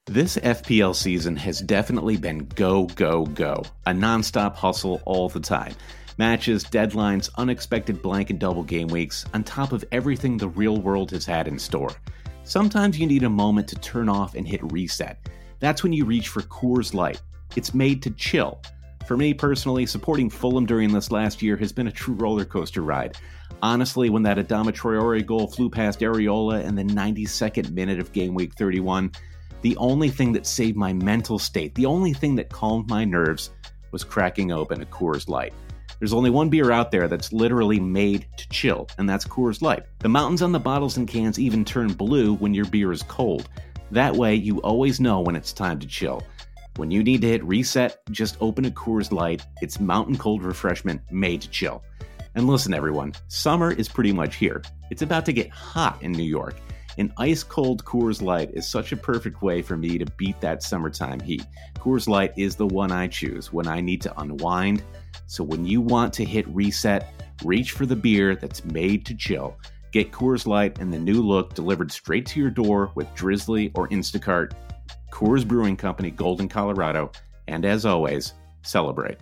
This FPL season has definitely been go, go, go. A nonstop hustle all the time. Matches, deadlines, unexpected blank and double game weeks, on top of everything the real world has had in store. Sometimes you need a moment to turn off and hit reset. That's when you reach for Coors Light. It's made to chill. For me personally, supporting Fulham during this last year has been a true roller coaster ride. Honestly, when that Adama Traore goal flew past Areola in the 92nd minute of game week 31, the only thing that saved my mental state, the only thing that calmed my nerves, was cracking open a Coors Light. There's only one beer out there that's literally made to chill, and that's Coors Light. The mountains on the bottles and cans even turn blue when your beer is cold. That way, you always know when it's time to chill. When you need to hit reset, just open a Coors Light. It's mountain cold refreshment made to chill. And listen, everyone, summer is pretty much here. It's about to get hot in New York. An ice-cold Coors Light is such a perfect way for me to beat that summertime heat. Coors Light is the one I choose when I need to unwind. So when you want to hit reset, reach for the beer that's made to chill. Get Coors Light and the new look delivered straight to your door with Drizzly or Instacart. Coors Brewing Company, Golden, Colorado. And as always, celebrate.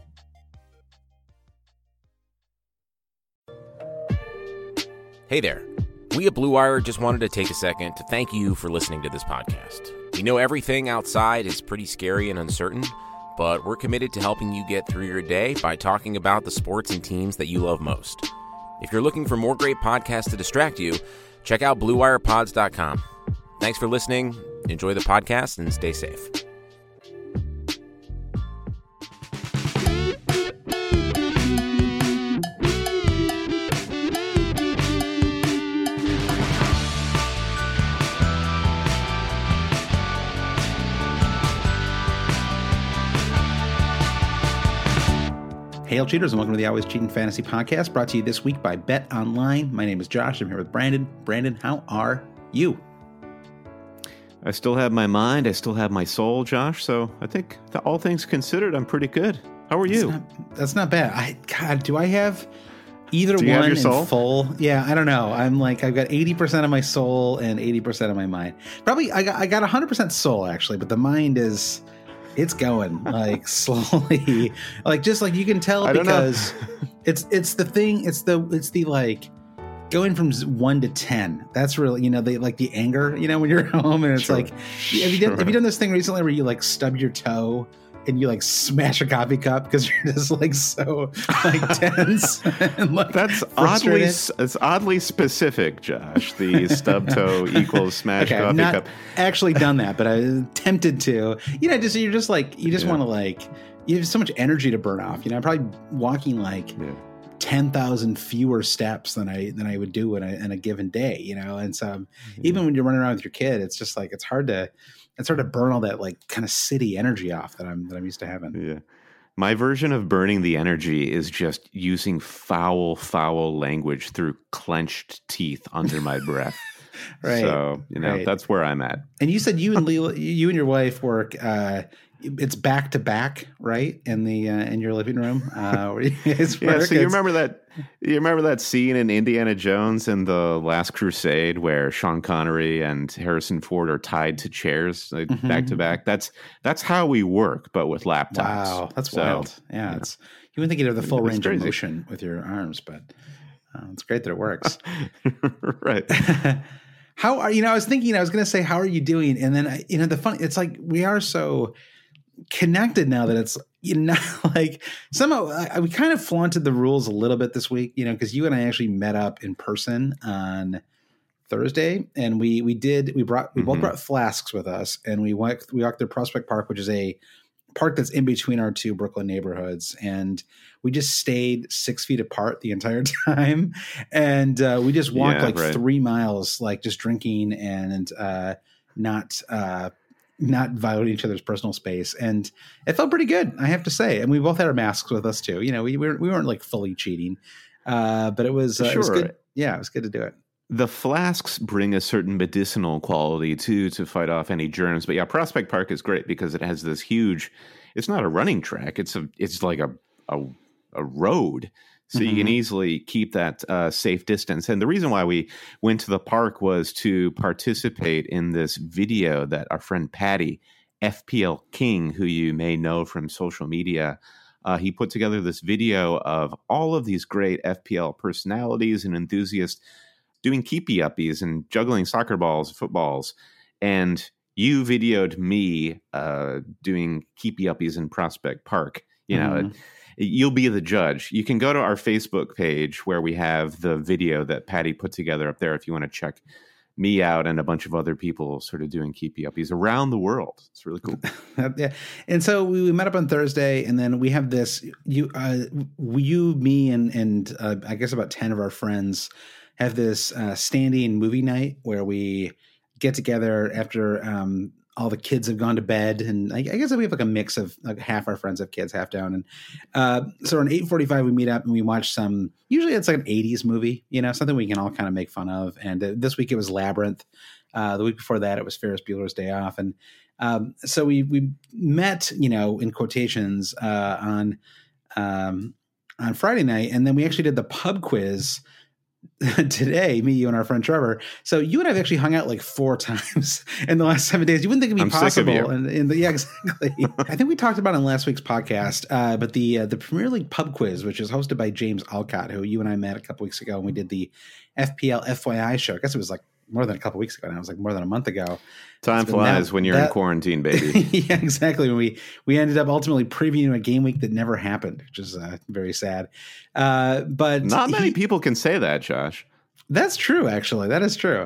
Hey there. We at Blue Wire just wanted to take a second to thank you for listening to this podcast. We know everything outside is pretty scary and uncertain, but we're committed to helping you get through your day by talking about the sports and teams that you love most. If you're looking for more great podcasts to distract you, check out BlueWirePods.com. Thanks for listening. Enjoy the podcast and stay safe. Hail cheaters, and welcome to the Always Cheating Fantasy Podcast, brought to you this week by Bet Online. My name is Josh. I'm here with Brandon. Brandon, how are you? I still have my mind. I still have my soul, Josh. So I think all things considered, I'm pretty good. How are you? That's not bad. God, do I have either do you one have your soul? in full? Yeah, I don't know. I'm like, I've got 80% of my soul and 80% of my mind. Probably, I got 100% soul, actually, but the mind is... It's going like slowly, like just like you can tell because it's the thing. It's the like going from 1 to 10. That's really, they like the anger, when you're home and it's Sure. like, have you done this thing recently where you like stub your toe and you like smash a coffee cup because you're just like so like tense and like That's oddly specific, Josh. The stub toe equals smash coffee not cup. Actually done that, but I was tempted to. You're just want to like you have so much energy to burn off. I'm probably walking like 10,000 fewer steps than I would do in a given day. And so even when you're running around with your kid, it's just like it's hard to burn all that like kind of city energy off that I'm used to having. Yeah. My version of burning the energy is just using foul language through clenched teeth under my breath. Right. So, that's where I'm at. And you said you and your wife work, it's back to back, right? In your living room. Where you guys work. So you remember that scene in Indiana Jones and the Last Crusade where Sean Connery and Harrison Ford are tied to chairs back to back? That's how we work, but with laptops. Wow, that's wild. Yeah, you wouldn't think you'd have the full range of motion with your arms, but it's great that it works. Right. How are I was thinking, I was going to say, how are you doing? And then it's like we are so connected now that it's like somehow we kind of flaunted the rules a little bit this week, because you and I actually met up in person on Thursday, and we both brought flasks with us, and we walked through Prospect Park, which is a park that's in between our two Brooklyn neighborhoods, and we just stayed 6 feet apart the entire time, and we just walked 3 miles, like just drinking and not violating each other's personal space, and it felt pretty good, I have to say. And we both had our masks with us too. We weren't like fully cheating, but it was good. Yeah, it was good to do it. The flasks bring a certain medicinal quality too to fight off any germs. But yeah, Prospect Park is great because it has this huge. It's not a running track. It's like a road. So you can easily keep that safe distance. And the reason why we went to the park was to participate in this video that our friend Patty, FPL King, who you may know from social media, he put together this video of all of these great FPL personalities and enthusiasts doing keepy-uppies and juggling soccer balls, footballs. And you videoed me doing keepy-uppies in Prospect Park. You know, you'll be the judge. You can go to our Facebook page where we have the video that Patty put together up there if you want to check me out and a bunch of other people sort of doing keepy-uppies around the world. It's really cool. Yeah. And so we met up on Thursday, and then we have this, me, and I guess about 10 of our friends have this standing movie night where we get together after all the kids have gone to bed, and I guess we have like a mix of like half our friends have kids, half down. And so around 8:45 we meet up and we watch some. Usually it's like an 80s movie, you know, something we can all kind of make fun of. And this week it was Labyrinth. The week before that it was Ferris Bueller's Day Off. And so we met, you know, in quotations on Friday night, and then we actually did the pub quiz today, me, you, and our friend Trevor. So you and I have actually hung out like 4 times in the last 7 days. You wouldn't think it'd be possible. And yeah, exactly. I think we talked about it in last week's podcast, but the Premier League pub quiz, which is hosted by James Alcott, who you and I met a couple weeks ago, and we did the FPL FYI show. I guess it was like more than a couple weeks ago now. It was like more than a month ago. Time flies when you're in quarantine, baby. Yeah, exactly. When we ended up ultimately previewing a game week that never happened, which is very sad. But not many people can say that, Josh. That's true, actually. That is true.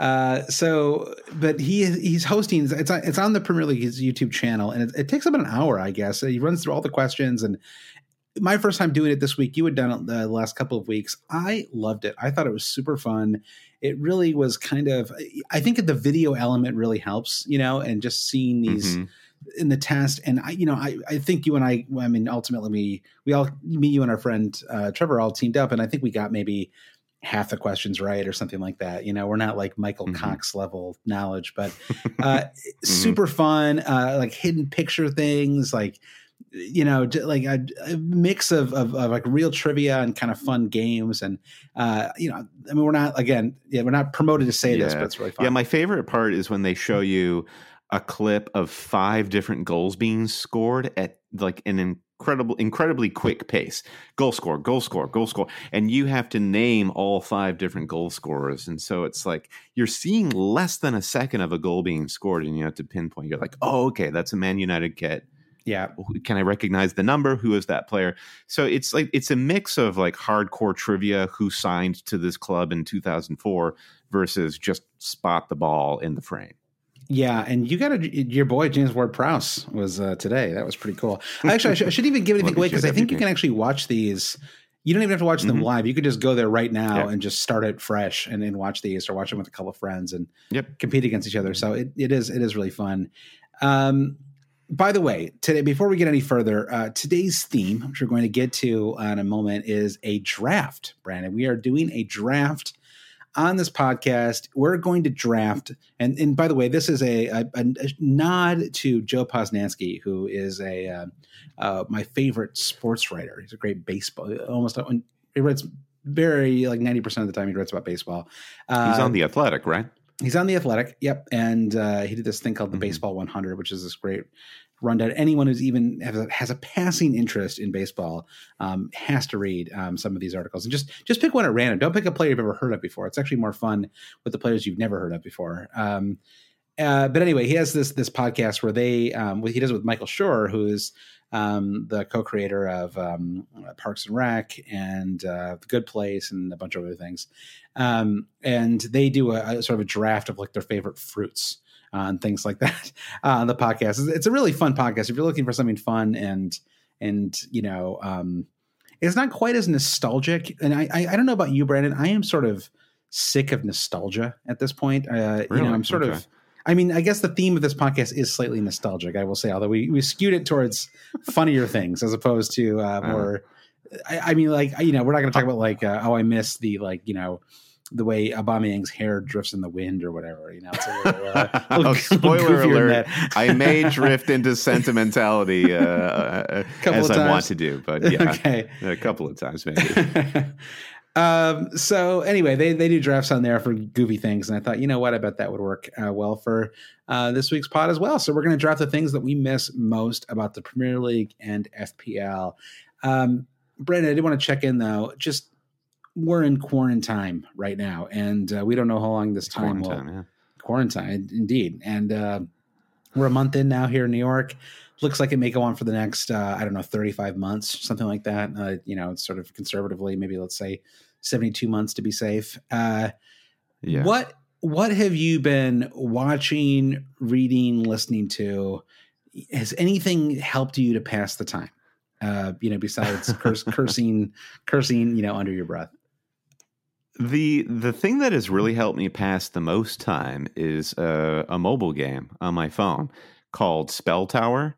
But he's hosting. It's on the Premier League's YouTube channel, and it takes about an hour, I guess. He runs through all the questions, and my first time doing it this week. You had done it the last couple of weeks. I loved it. I thought it was super fun. It really was kind of, I think the video element really helps, you know, and just seeing these in the test. And I think you and I mean, ultimately we all, me, you and our friend Trevor all teamed up, and I think we got maybe half the questions right or something like that. You know, we're not like Michael Cox level knowledge, but super fun, like hidden picture things, like, you know, like a mix of like real trivia and kind of fun games. And, you know, I mean, we're not promoted to say this, but it's really fun. Yeah. My favorite part is when they show you a clip of 5 different goals being scored at like an incredibly quick pace. Goal score. And you have to name all 5 different goal scorers. And so it's like you're seeing less than a second of a goal being scored, and you have to pinpoint. You're like, oh, okay, that's a Man United kit. Yeah. Can I recognize the number? Who is that player? So it's like it's a mix of like hardcore trivia, who signed to this club in 2004 versus just spot the ball in the frame. Yeah, and you got your boy James Ward-Prowse was today. That was pretty cool. Actually, I shouldn't even give anything away because I think you can actually watch these. You don't even have to watch them live. You could just go there right now and just start it fresh and watch these, or watch them with a couple of friends and compete against each other. So it is really fun. By the way, today, before we get any further, today's theme, which we're going to get to in a moment, is a draft. Brandon, we are doing a draft on this podcast. We're going to draft, and by the way, this is a nod to Joe Posnanski, who is my favorite sports writer. He's a great baseball. He writes very like 90% of the time he writes about baseball. He's on The Athletic, right? He's on The Athletic. Yep. And he did this thing called the Baseball 100, which is this great rundown. Anyone who's even has a passing interest in baseball has to read some of these articles, and just pick one at random. Don't pick a player you've ever heard of before. It's actually more fun with the players you've never heard of before. But anyway, he has this podcast where he does it with Michael Schur, who is the co-creator of Parks and Rec and The Good Place and a bunch of other things. And they do a sort of a draft of like their favorite fruits and things like that on the podcast. It's a really fun podcast. If you're looking for something fun and you know, it's not quite as nostalgic. And I don't know about you, Brandon. I am sort of sick of nostalgia at this point. Really? You know, I'm sort of. I mean, I guess the theme of this podcast is slightly nostalgic, I will say, although we skewed it towards funnier things as opposed to more. I mean, like, you know, we're not going to talk about like, I miss the, like, you know, the way Aubameyang's hair drifts in the wind or whatever. You know, it's a little spoiler alert. I may drift into sentimentality as I want to do, but yeah, okay. A couple of times maybe. So anyway, they do drafts on there for goofy things. And I thought, you know what, I bet that would work well for this week's pod as well. So we're going to draft the things that we miss most about the Premier League and FPL. Brandon, I did want to check in though. Just we're in quarantine right now, and we don't know how long this time will. Quarantine, indeed. And we're a month in now here in New York. Looks like it may go on for the next, 35 months, something like that. It's sort of conservatively, maybe let's say 72 months to be safe. What have you been watching, reading, listening to? Has anything helped you to pass the time? Besides cursing, under your breath. The thing that has really helped me pass the most time is a mobile game on my phone called Spell Tower.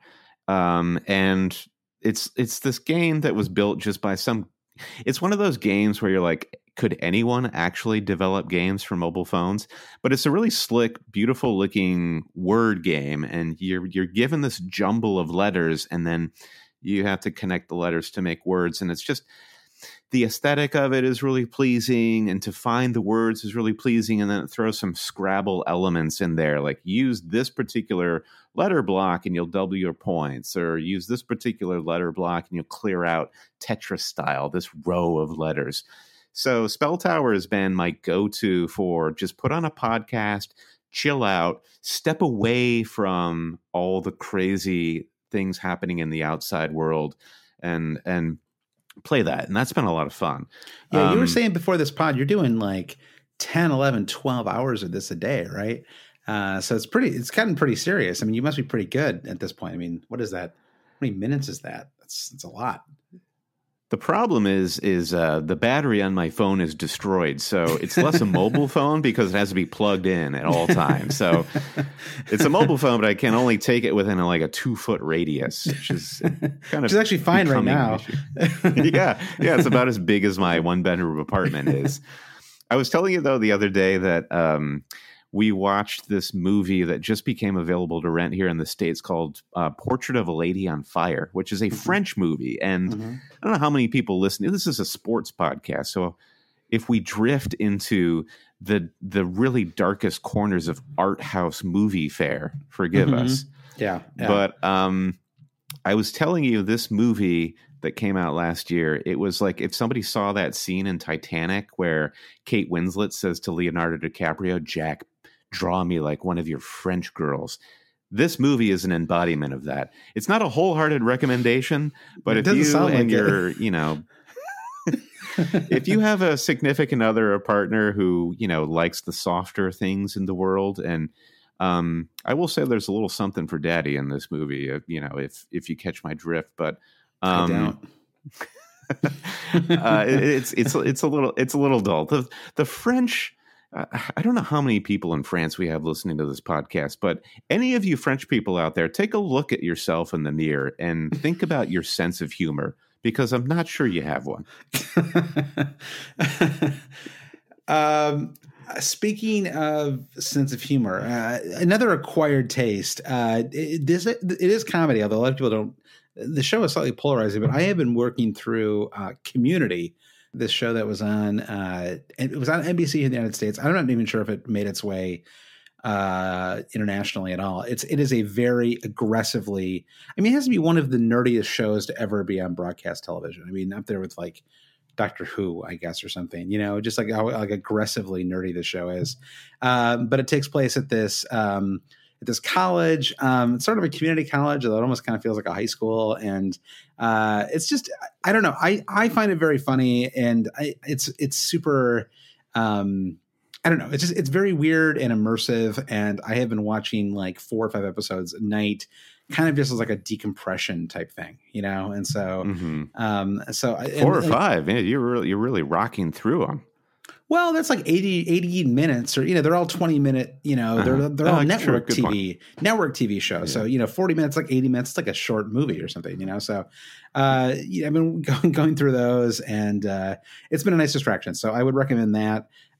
And it's this game that was built just by it's one of those games where you're like, could anyone actually develop games for mobile phones? But it's a really slick, beautiful looking word game. And you're given this jumble of letters, and then you have to connect the letters to make words. And it's just, the aesthetic of it is really pleasing, and to find the words is really pleasing. And then it throws some Scrabble elements in there, like use this particular letter block and you'll double your points, or use this particular letter block and you'll clear out Tetris style, this row of letters. So Spell Tower has been my go-to for just put on a podcast, chill out, step away from all the crazy things happening in the outside world, and play that. And that's been a lot of fun. Yeah, you were saying before this pod, you're doing like 10, 11, 12 hours of this a day, right? So it's gotten pretty serious. I mean, you must be pretty good at this point. I mean, what is that? How many minutes is that? It's a lot. The problem is the battery on my phone is destroyed. So it's less a mobile phone because it has to be plugged in at all times. So it's a mobile phone, but I can only take it within a 2-foot radius, which is kind of actually fine right now. Yeah. It's about as big as my 1-bedroom apartment is. I was telling you though the other day that we watched this movie that just became available to rent here in the States called Portrait of a Lady on Fire, which is a French movie. And I don't know how many people listen. This is a sports podcast. So if we drift into the really darkest corners of art house movie fare, forgive us. Yeah. But I was telling you this movie that came out last year, it was like if somebody saw that scene in Titanic where Kate Winslet says to Leonardo DiCaprio, Jack, draw me like one of your French girls. This movie is an embodiment of that. It's not a wholehearted recommendation, but if you and your, if you have a significant other or partner who, likes the softer things in the world, and I will say there's a little something for daddy in this movie, if you catch my drift, but I don't. it's a little dull. The French, I don't know how many people in France we have listening to this podcast, but any of you French people out there, take a look at yourself in the mirror and think about your sense of humor, because I'm not sure you have one. Speaking of sense of humor, another acquired taste. It is comedy, although a lot of people don't. The show is slightly polarizing, but I have been working through Community, this show that was on, it was on NBC in the United States. I'm not even sure if it made its way internationally at all. It is a very aggressively, it has to be one of the nerdiest shows to ever be on broadcast television. Up there with like Doctor Who, I guess, or something, just like how aggressively nerdy the show is. But it takes place at this college, sort of a community college, although it almost kind of feels like a high school. And it's just, I don't know. I find it very funny, and it's super, I don't know. It's very weird and immersive. And I have been watching like 4 or 5 episodes a night, kind of just as like a decompression type thing, And so, 4 or 5, man, you're really rocking through them. Well, that's like 80 minutes, or, they're all 20-minute, they're all network TV shows. Yeah. So, 40 minutes, like 80 minutes, it's like a short movie or something, So, I've been going through those, and it's been a nice distraction. So I would recommend that.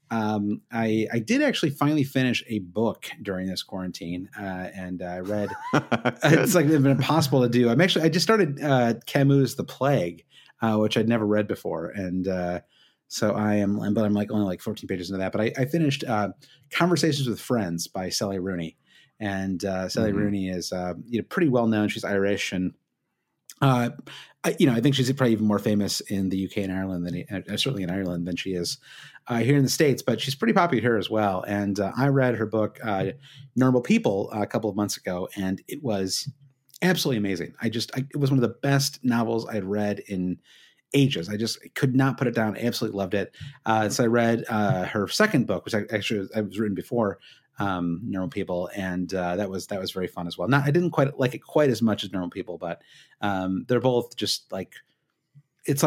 I did actually finally finish a book during this quarantine, and I read. It's like it's been impossible to do. I just started Camus' The Plague, which I'd never read before, and so I'm like only like 14 pages into that. But I finished Conversations with Friends by Sally Rooney, and Sally Rooney is pretty well known. She's Irish, and I think she's probably even more famous in the UK and Ireland than certainly in Ireland than she is here in the States, but she's pretty popular here as well. And I read her book, Normal People, a couple of months ago, and it was absolutely amazing. It was one of the best novels I'd read in ages. I just could not put it down. I absolutely loved it. So I read her second book, which I was written before, Normal People, and that was very fun as well. I didn't quite like it quite as much as Normal People, but they're both just like it's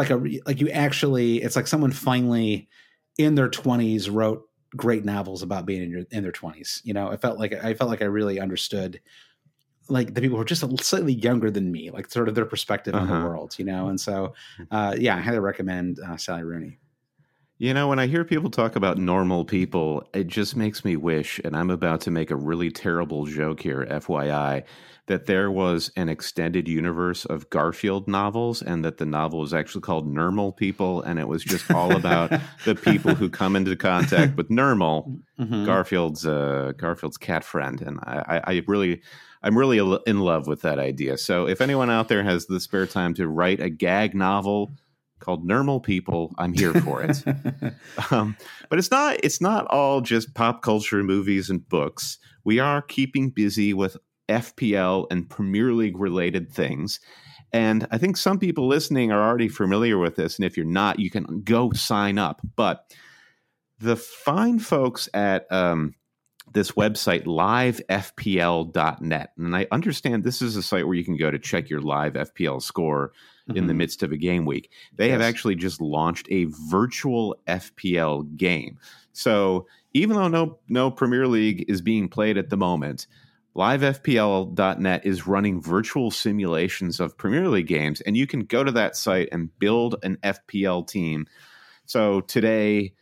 like someone finally in their 20s wrote great novels about being in their 20s. I felt like I really understood like the people who are just slightly younger than me, like sort of their perspective on the world, and so I highly recommend Sally Rooney. When I hear people talk about Normal People, it just makes me wish, and I'm about to make a really terrible joke here, FYI, that there was an extended universe of Garfield novels and that the novel was actually called Normal People, and it was just all about the people who come into contact with Normal, Garfield's cat friend. And I'm really in love with that idea. So if anyone out there has the spare time to write a gag novel called Normal People, I'm here for it. But it's not all just pop culture, movies, and books. We are keeping busy with FPL and Premier League related things. And I think some people listening are already familiar with this. And if you're not, you can go sign up. But the fine folks at this website, livefpl.net, and I understand this is a site where you can go to check your live FPL score in the midst of a game week. They have actually just launched a virtual FPL game. So even though no Premier League is being played at the moment, livefpl.net is running virtual simulations of Premier League games, and you can go to that site and build an FPL team. So today,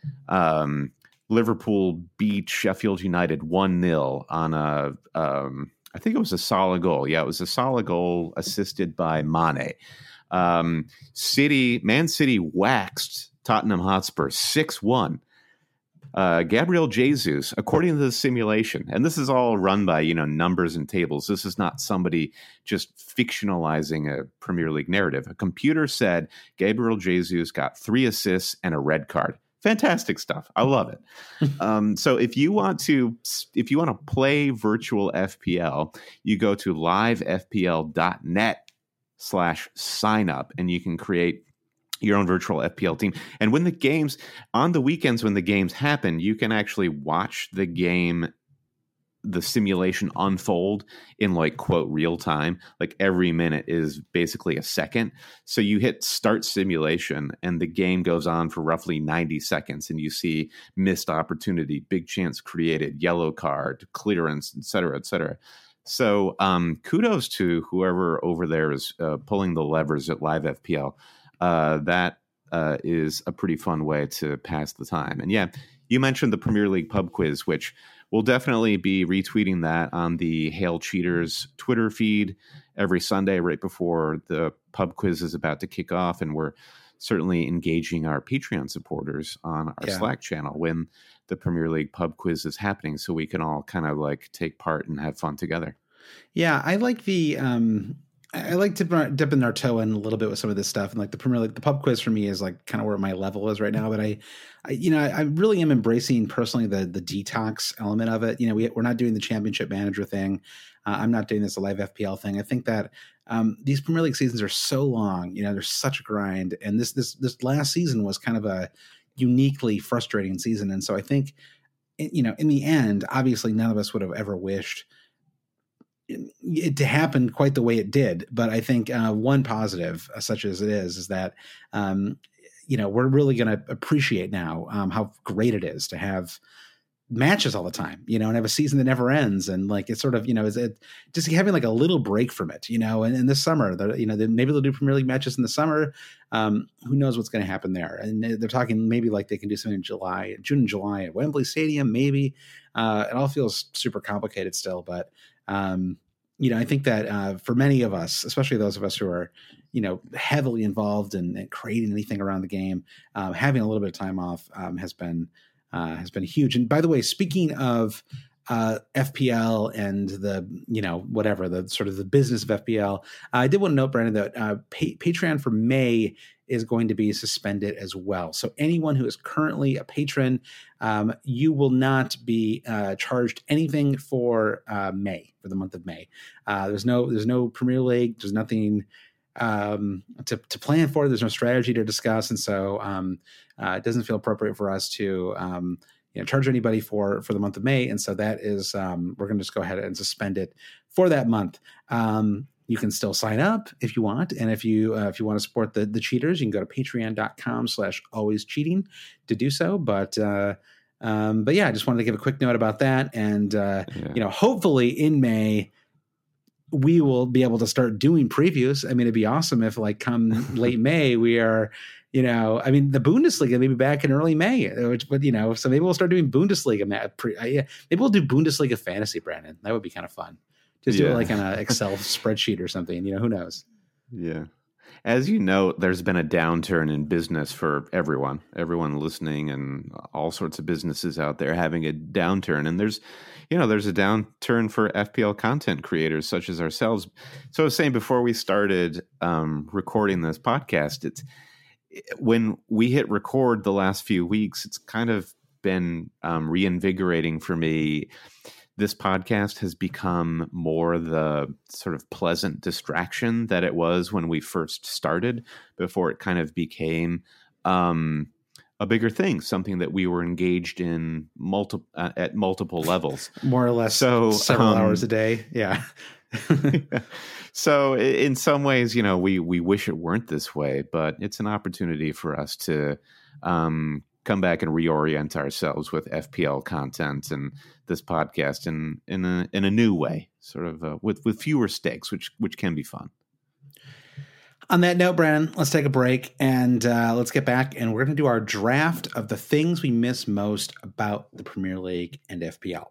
Liverpool beat Sheffield United 1-0 on I think it was a Salah goal. Yeah, it was a Salah goal assisted by Mane. Man City waxed Tottenham Hotspur 6-1. Gabriel Jesus, according to the simulation, and this is all run by numbers and tables. This is not somebody just fictionalizing a Premier League narrative. A computer said Gabriel Jesus got 3 assists and a red card. Fantastic stuff. I love it. So if you want to play virtual FPL, you go to livefpl.net/sign up, and you can create your own virtual FPL team. And when on the weekends when the games happen, you can actually watch the simulation unfold in quote real time. Like every minute is basically a second. So you hit start simulation and the game goes on for roughly 90 seconds and you see missed opportunity, big chance created, yellow card, clearance, et cetera, et cetera. So kudos to whoever over there is pulling the levers at Live FPL. That is a pretty fun way to pass the time. And yeah, you mentioned the Premier League pub quiz, which we'll definitely be retweeting that on the Hail Cheaters Twitter feed every Sunday right before the pub quiz is about to kick off. And we're certainly engaging our Patreon supporters on our Slack channel when the Premier League pub quiz is happening so we can all kind of take part and have fun together. Yeah, I like I like to dip our toe in a little bit with some of this stuff, and the Premier League, the pub quiz for me is kind of where my level is right now. But I really am embracing personally the detox element of it. We're not doing the Championship Manager thing. I'm not doing this Live FPL thing. I think that these Premier League seasons are so long. There's such a grind, and this last season was kind of a uniquely frustrating season. And so I think, in the end, obviously none of us would have ever wished it to happen quite the way it did. But I think one positive, such as it is that, we're really going to appreciate now how great it is to have matches all the time, and have a season that never ends. And like, it's sort of, is it just having like a little break from it, and in this summer, maybe they'll do Premier League matches in the summer. Who knows what's going to happen there? And they're talking maybe like they can do something in June and July at Wembley Stadium. Maybe it all feels super complicated still, but I think that for many of us, especially those of us who are, heavily involved in creating anything around the game, having a little bit of time off has been huge. And by the way, speaking of FPL and the, whatever, the sort of the business of FPL, I did want to note, Brandon, that Patreon for May is going to be suspended as well. So anyone who is currently a patron, you will not be charged anything for May, for the month of May. There's no Premier League. There's nothing to plan for. There's no strategy to discuss. And so it doesn't feel appropriate for us to charge anybody for the month of May. And so that is, we're going to just go ahead and suspend it for that month. You can still sign up if you want. And if you want to support the cheaters, you can go to patreon.com/alwayscheating to do so. But yeah, I just wanted to give a quick note about that. And, hopefully in May, we will be able to start doing previews. I mean, it'd be awesome if like come late May, we are, the Bundesliga may be back in early May, but so maybe we'll start doing Bundesliga. Maybe we'll do Bundesliga fantasy, Brandon. That would be kind of fun. Just do it like on an Excel spreadsheet or something, who knows? Yeah. As you know, there's been a downturn in business for everyone listening, and all sorts of businesses out there having a downturn. And there's a downturn for FPL content creators such as ourselves. So I was saying before we started recording this podcast, when we hit record the last few weeks, it's kind of been reinvigorating for me. This podcast has become more the sort of pleasant distraction that it was when we first started, before it kind of became a bigger thing, something that we were engaged in at multiple levels. More or less several hours a day. Yeah. So in some ways, we wish it weren't this way, but it's an opportunity for us to come back and reorient ourselves with FPL content and this podcast in a new way, sort of with fewer stakes, which can be fun. On that note, Brandon, let's take a break and let's get back, and we're going to do our draft of the things we miss most about the Premier League and FPL.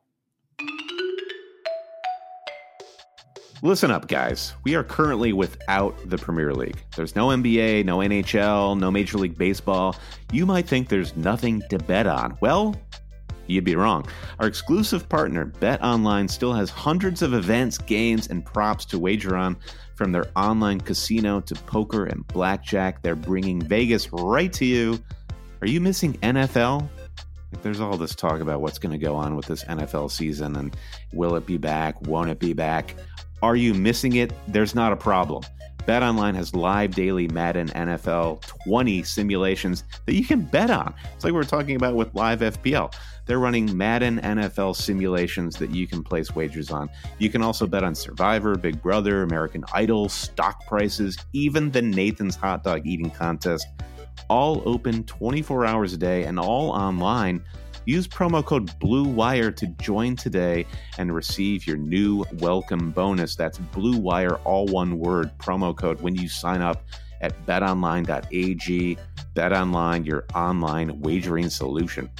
Listen up, guys. We are currently without the Premier League. There's no NBA, no NHL, no Major League Baseball. You might think there's nothing to bet on. Well, you'd be wrong. Our exclusive partner, BetOnline, still has hundreds of events, games, and props to wager on. From their online casino to poker and blackjack, they're bringing Vegas right to you. Are you missing NFL? There's all this talk about what's going to go on with this NFL season, and will it be back? Won't it be back? Are you missing it? There's not a problem. BetOnline has live daily Madden NFL 20 simulations that you can bet on. It's like we were talking about with live FPL. They're running Madden NFL simulations that you can place wagers on. You can also bet on Survivor, Big Brother, American Idol, stock prices, even the Nathan's hot dog eating contest. All open 24 hours a day and all online. Use promo code BLUEWIRE to join today and receive your new welcome bonus. That's BLUEWIRE, all one word, promo code when you sign up at betonline.ag. BetOnline, your online wagering solution.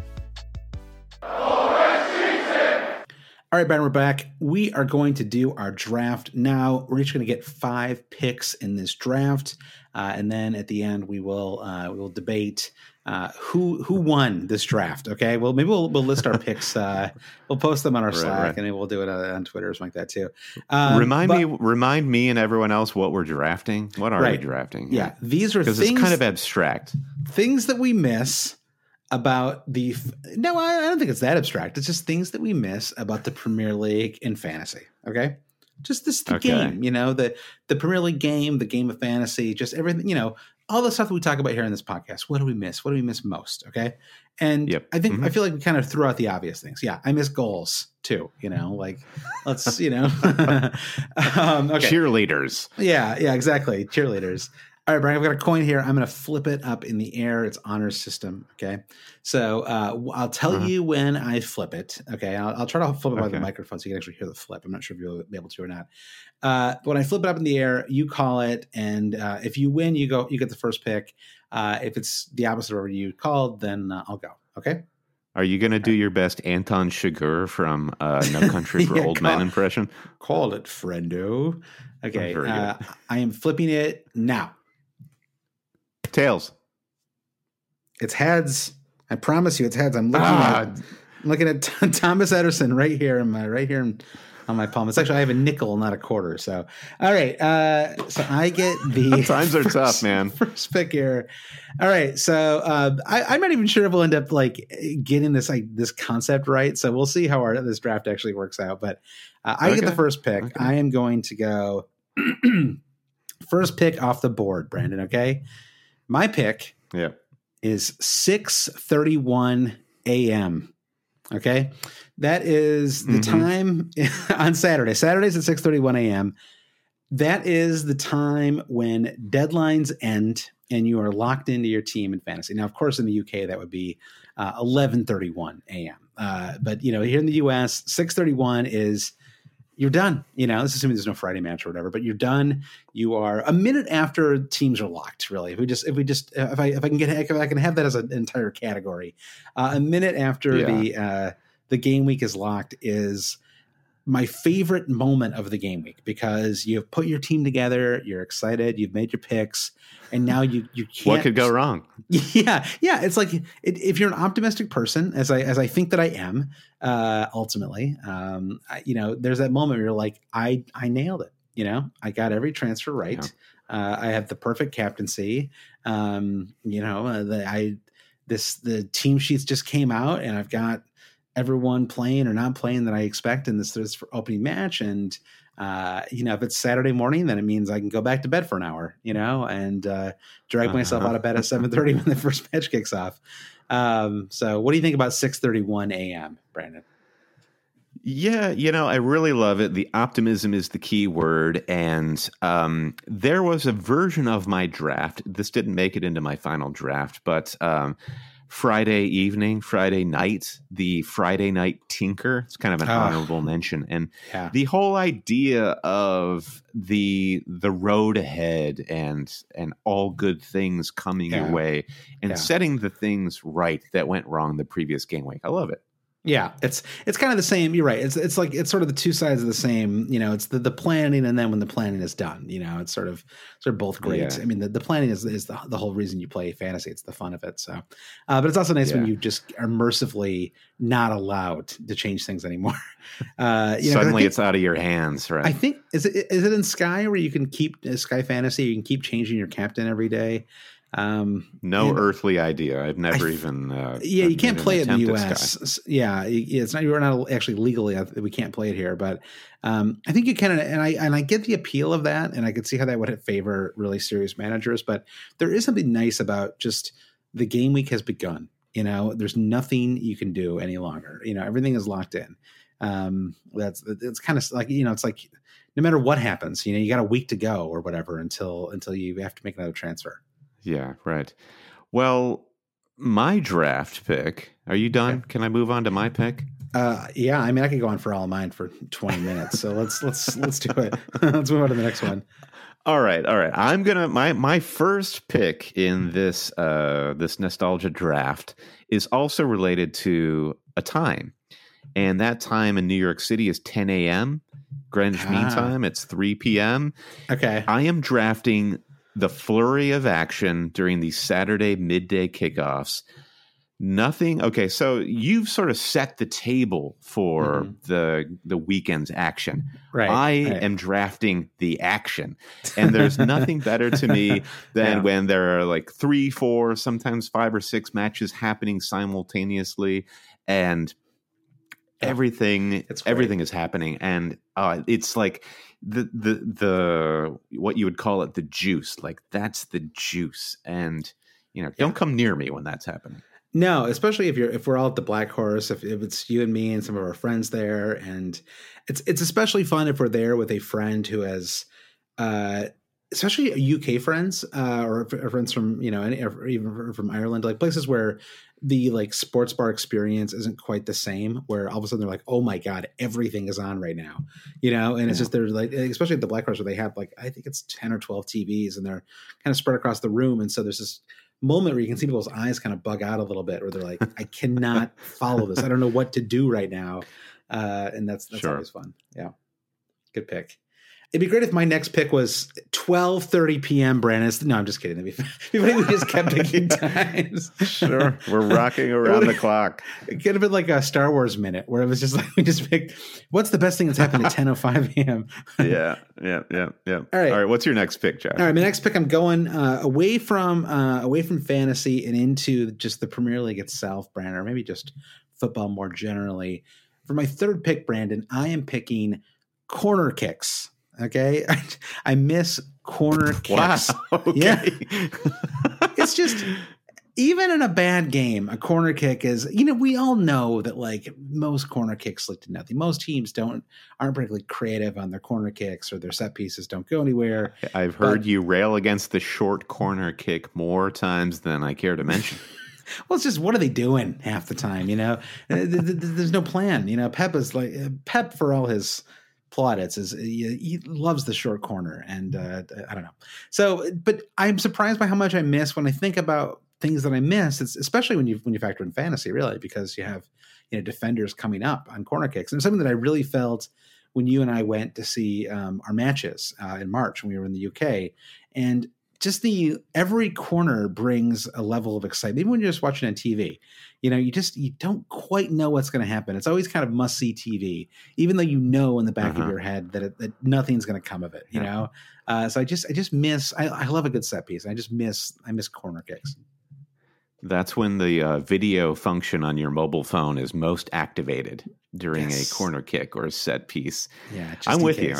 All right, Ben, we're back. We are going to do our draft now. We're each going to get 5 picks in this draft, and then at the end we will debate who won this draft. Okay, well, maybe we'll list our picks. We'll post them on our Slack, and then we'll do it on Twitter or something like that too. Remind me and everyone else what we're drafting. What are we drafting? Yeah, these are things, because it's kind of abstract. Things that we miss about the. No, I don't think it's that abstract. It's just things that we miss about the Premier League in fantasy. Okay. Just the game, the Premier League game, the game of fantasy, just everything, all the stuff that we talk about here in this podcast. What do we miss? What do we miss most? Okay. And I think, I feel like we kind of threw out the obvious things. Yeah. I miss goals too, let's, okay. Cheerleaders. Yeah, exactly. Cheerleaders. All right, Brian, I've got a coin here. I'm going to flip it up in the air. It's honor system. Okay. So I'll tell you when I flip it. Okay. I'll try to flip it by the microphone so you can actually hear the flip. I'm not sure if you'll be able to or not. When I flip it up in the air, you call it. And if you win, you get the first pick. If it's the opposite of what you called, then I'll go. Okay. Are you going to do your best Anton Chigurh from No Country for Old Men impression? Call it, friendo. Okay. I am flipping it now. Tails. It's heads. I promise you, it's heads. I'm looking at Thomas Ederson right here on my palm. It's actually I have a nickel, not a quarter. So, all right. So I get the times are tough, man. First pick here. All right. So I'm not even sure if we'll end up like getting this concept right. So we'll see how this draft actually works out. But I get the first pick. Okay. I am going to go first pick off the board, Brandon. Okay. My pick is 6:31 a.m. Okay. That is the time on Saturday. Saturday's at 6:31 a.m. That is the time when deadlines end and you are locked into your team in fantasy. Now, of course, in the UK, that would be 11:31 a.m. But, here in the US, 6:31 is you're done. This is assuming there's no Friday match or whatever, but you're done. You are a minute after teams are locked, really. If I can have that as an entire category, a minute after the game week is locked is my favorite moment of the game week because you've put your team together, you're excited, you've made your picks, and now you can't. What could go wrong? Yeah. It's like if you're an optimistic person, as I think that I am, ultimately, there's that moment where you're like, I nailed it. I got every transfer right. Yeah. I have the perfect captaincy. The team sheets just came out, and I've got everyone playing or not playing that I expect in this opening match. And, if it's Saturday morning, then it means I can go back to bed for an hour, and drag myself out of bed at 7:30 when the first match kicks off. So what do you think about 6:31 a.m., Brandon? Yeah, I really love it. The optimism is the key word. And there was a version of my draft. This didn't make it into my final draft, but Friday night, the Friday night tinker. It's kind of an honorable mention. And the whole idea of the road ahead and all good things coming your way and setting the things right that went wrong the previous game week. I love it. Yeah, it's kind of the same. You're right. It's like it's sort of the two sides of the same. It's the planning, and then when the planning is done, it's sort of both great. Yeah. I mean, the planning is the whole reason you play fantasy. It's the fun of it. So, but it's also nice when you just are mercifully not allowed to change things anymore. Suddenly, it's out of your hands, right? I think is it in Sky where you can keep Sky Fantasy? You can keep changing your captain every day. Earthly idea. I've never even. You can't play it in the US. It's not. You're not actually legally. We can't play it here, but I think you can. And I get the appeal of that, and I could see how that would favor really serious managers. But there is something nice about just the game week has begun. There's nothing you can do any longer. Everything is locked in. It's kind of like it's like no matter what happens, you got a week to go or whatever until you have to make another transfer. Yeah, right. Well, my draft pick. Are you done? Okay. Can I move on to my pick? Yeah. I mean, I could go on for all of mine for 20 minutes. So let's do it. Let's move on to the next one. All right. I'm gonna my first pick in this this nostalgia draft is also related to a time, and that time in New York City is 10 a.m. Greenwich Mean Time. It's 3 p.m. Okay. I am drafting the flurry of action during the Saturday midday kickoffs. Nothing. Okay, so you've sort of set the table for the weekend's action. Right. I am drafting the action, and there's nothing better to me than when there are like 3, 4, sometimes 5 or 6 matches happening simultaneously, and everything is happening, and it's like the what you would call it, the juice. Like that's the juice, and don't come near me when that's happening. No, especially if we're all at the Black Horse, if it's you and me and some of our friends there, and it's especially fun if we're there with a friend who has especially UK friends or friends from, or even from Ireland, like places where the like sports bar experience isn't quite the same, where all of a sudden they're like, oh my God, everything is on right now, and it's just, they're like, especially at the Black Horse where they have like, I think it's 10 or 12 TVs and they're kind of spread across the room. And so there's this moment where you can see people's eyes kind of bug out a little bit, where they're like, I cannot follow this. I don't know what to do right now. And that's always fun. Yeah. Good pick. It'd be great if my next pick was 12:30 p.m. Brandon. No, I'm just kidding. That'd be funny. We just kept picking times. Sure, we're rocking around the clock. It could have been like a Star Wars minute, where it was just like we just picked what's the best thing that's happened at 10:05 a.m. Yeah. All right. What's your next pick, Josh? All right, my next pick. I'm going away from fantasy and into just the Premier League itself, Brandon, or maybe just football more generally. For my third pick, Brandon, I am picking corner kicks. Okay. I miss corner kicks. Wow. Okay. Yeah. It's just, even in a bad game, a corner kick is, we all know that like most corner kicks lead to nothing. Most teams aren't particularly creative on their corner kicks, or their set pieces don't go anywhere. I've heard you rail against the short corner kick more times than I care to mention. Well, it's just, what are they doing half the time? There's no plan. Pep, for all his plaudits, he loves the short corner, and I don't know. So, but I'm surprised by how much I miss when I think about things that I miss. It's especially when you factor in fantasy, really, because you have defenders coming up on corner kicks, and something that I really felt when you and I went to see our matches in March when we were in the UK, and just every corner brings a level of excitement. Even when you're just watching on TV, you don't quite know what's going to happen. It's always kind of must see TV, even though in the back of your head that nothing's going to come of it. So I just miss. I love a good set piece. I miss corner kicks. That's when the video function on your mobile phone is most activated during a corner kick or a set piece. Yeah, I'm with you.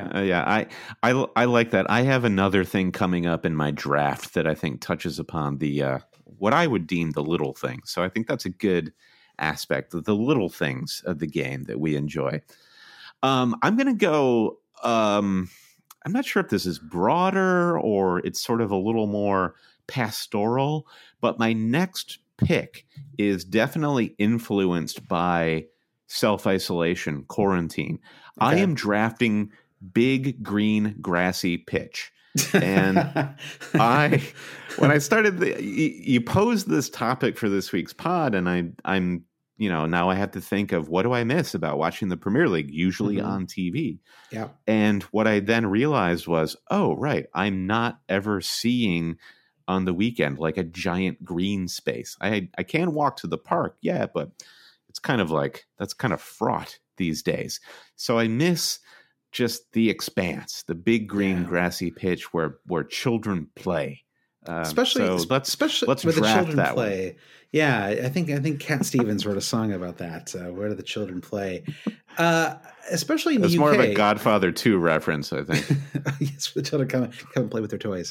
I like that. I have another thing coming up in my draft that I think touches upon the what I would deem the little things. So I think that's a good aspect of the little things of the game that we enjoy. I'm going to go. I'm not sure if this is broader or it's sort of a little more pastoral, but my next pick is definitely influenced by self-isolation, quarantine. Okay. I am drafting big green grassy pitch. And when I started, you posed this topic for this week's pod, and I'm now I have to think of, what do I miss about watching the Premier League, usually on TV? Yeah. And what I then realized was, oh, right, I'm not ever seeing on the weekend like a giant green space. I can walk to the park, yeah, but it's kind of like, that's kind of fraught these days. So I miss just the expanse, the big green grassy pitch where children play. Especially let's where the children play. One. Yeah, I think Cat Stevens wrote a song about that. Where do the children play? Especially in the UK. It's more of a Godfather 2 reference, I think. Yes, the children come and play with their toys.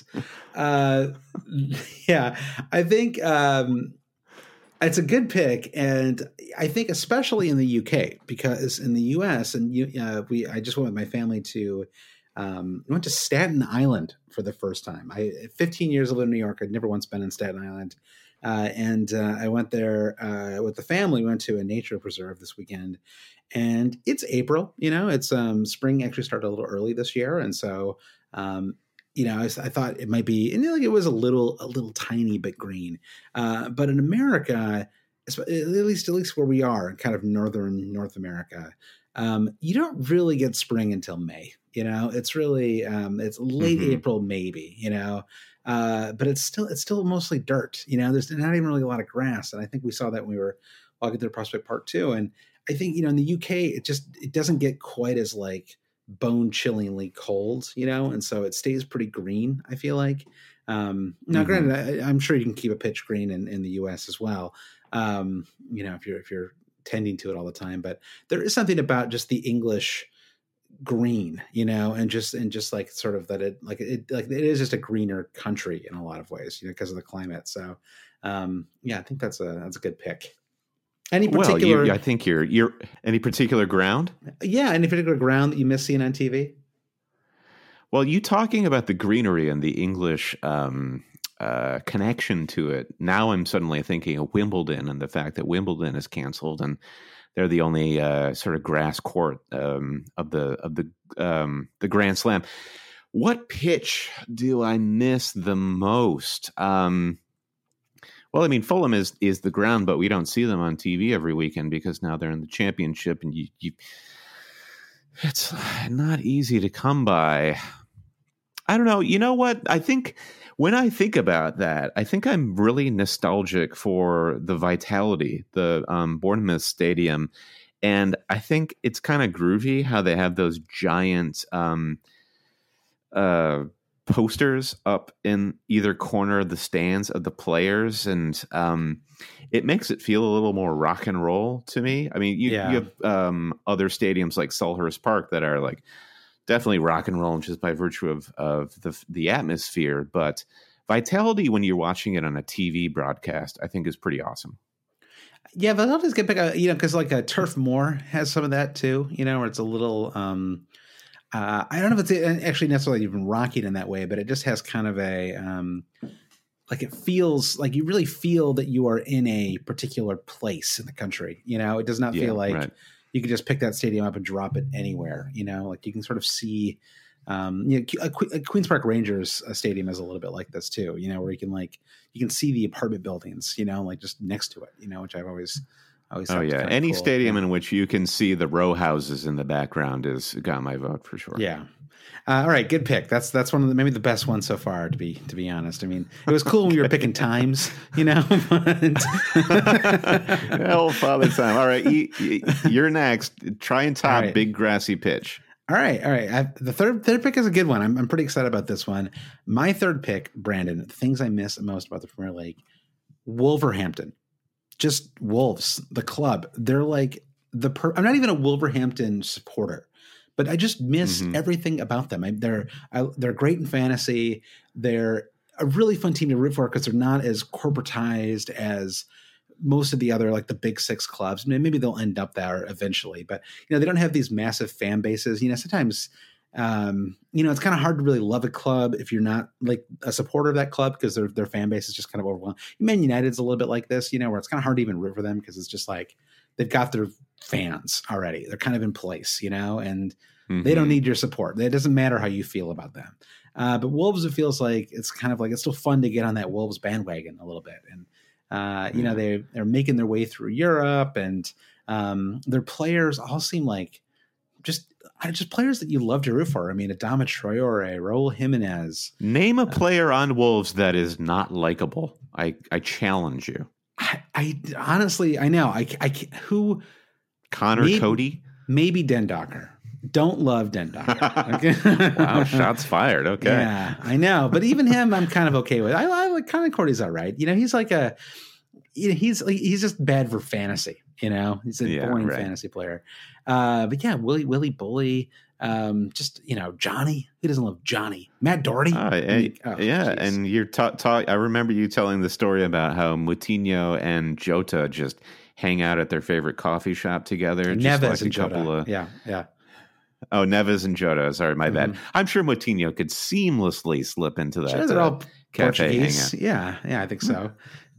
Yeah, I think it's a good pick, and I think especially in the UK, because in the US, and I just went with my family to. We went to Staten Island for the first time. 15 years I lived in New York. I'd never once been in Staten Island. And I went there with the family. We went to a nature preserve this weekend. And it's April, it's spring actually started a little early this year. And so, I thought it might be, and it was a little tiny bit green. But in America, at least where we are, kind of northern North America, you don't really get spring until May. It's really it's late April, maybe. But it's still mostly dirt. There's not even really a lot of grass, and I think we saw that when we were walking through Prospect Park too. And I think in the UK, it doesn't get quite as like bone chillingly cold, and so it stays pretty green. I feel like. Now, granted, I'm sure you can keep a pitch green in the US as well. If you're tending to it all the time, but there is something about just the English green, and just like sort of that it is just a greener country in a lot of ways, because of the climate. So, I think that's a good pick. Any particular? Well, I think you're any particular ground? Yeah, any particular ground that you miss seeing on TV? Well, you talking about the greenery and the English connection to it. Now I'm suddenly thinking of Wimbledon and the fact that Wimbledon is canceled and they're the only sort of grass court of the Grand Slam. What pitch do I miss the most? Well, I mean, Fulham is the ground, but we don't see them on TV every weekend because now they're in the championship, and it's not easy to come by. I don't know. You know what? I think when I think about that, I think I'm really nostalgic for the Vitality, the Bournemouth Stadium. And I think it's kind of groovy how they have those giant posters up in either corner of the stands of the players. And it makes it feel a little more rock and roll to me. I mean, you have other stadiums like Selhurst Park that are like definitely rock and roll just by virtue of the atmosphere. But Vitality, when you're watching it on a TV broadcast, I think is pretty awesome. Yeah, but I'll just get back, because like a Turf Moor has some of that too, where it's a little, I don't know if it's actually necessarily even rocking in that way, but it just has kind of a, like it feels like you really feel that you are in a particular place in the country. It does not feel like you can just pick that stadium up and drop it anywhere. Like you can sort of see, Queen's Park Rangers stadium is a little bit like this too. Where you can see the apartment buildings. Like just next to it. Which I've always. Oh yeah, any cool. stadium in which you can see the row houses in the background has got my vote for sure. Yeah. All right, good pick. That's one of maybe the best one so far. To be honest, I mean, it was cool when we were picking times, But... Hell, Father Time. All right, you're next. Try and top Big Grassy Pitch. All right. The third pick is a good one. I'm pretty excited about this one. My third pick, Brandon. Things I miss most about the Premier League: Wolverhampton. Just Wolves, the club. They're like I'm not even a Wolverhampton supporter, but I just miss everything about them. They're great in fantasy. They're a really fun team to root for because they're not as corporatized as most of the other, like the big six clubs. Maybe they'll end up there eventually, but they don't have these massive fan bases. Sometimes it's kind of hard to really love a club if you're not like a supporter of that club because their fan base is just kind of overwhelmed. Man United's a little bit like this, where it's kind of hard to even root for them because it's just like they've got their fans already. They're kind of in place, and they don't need your support. It doesn't matter how you feel about them. But Wolves, it feels like it's kind of like it's still fun to get on that Wolves bandwagon a little bit. And they're making their way through Europe, and their players all seem like just players that you love to root for. I mean, Adama Traore, Raul Jimenez. Name a player on Wolves that is not likable. I challenge you. I honestly, I know. Who? Connor Cody? Maybe Dendocker. Don't love Dendocker. Okay. Wow, shots fired. Okay. Yeah, I know. But even him, I'm kind of okay with. I like Connor Cody's all right. He's like he's just bad for fantasy. He's a boring fantasy player. But yeah, Willy Bully, Johnny. Who doesn't love Johnny? Matt Doherty. And you're I remember you telling the story about how Moutinho and Jota just hang out at their favorite coffee shop together. Neves and Jota. Yeah. Oh, Neves and Jota. Sorry, my bad. I'm sure Moutinho could seamlessly slip into that. Sure, they're all cafe Portuguese. hangout. Yeah, I think so.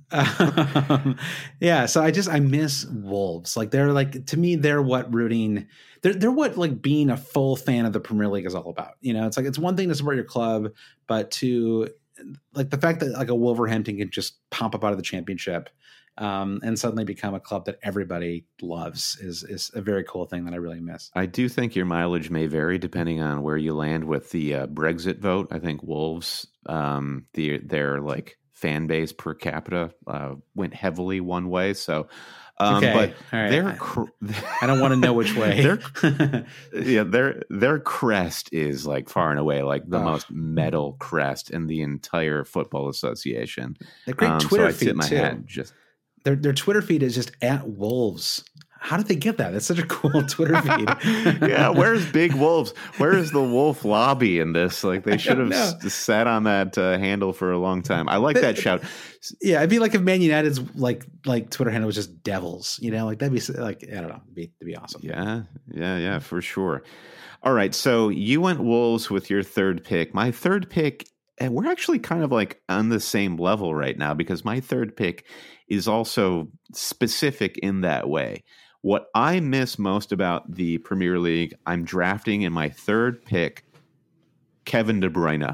So I miss Wolves. Like they're like, to me, they're what rooting. They're what like being a full fan of the Premier League is all about. It's like it's one thing to support your club, but to like the fact that like a Wolverhampton can just pop up out of the Championship. And suddenly become a club that everybody loves is a very cool thing that I really miss. I do think your mileage may vary depending on where you land with the Brexit vote. I think Wolves, their like fan base per capita went heavily one way. So, okay. But I don't want to know which way. Their crest is like far and away like the most metal crest in the entire football association. The great Twitter feed tip my too. hat just. Their Twitter feed is just @Wolves. How did they get that? That's such a cool Twitter feed. Yeah, where's Big Wolves? Where is the Wolf lobby in this? Like they should have sat on that handle for a long time. I like that shout. Yeah, it'd be like if Man United's like Twitter handle was just Devils. Like that'd be like I don't know, it'd be awesome. Yeah, for sure. All right, so you went Wolves with your third pick. My third pick, and we're actually kind of like on the same level right now because my third pick is also specific in that way. What I miss most about the Premier League, I'm drafting in my third pick Kevin De Bruyne.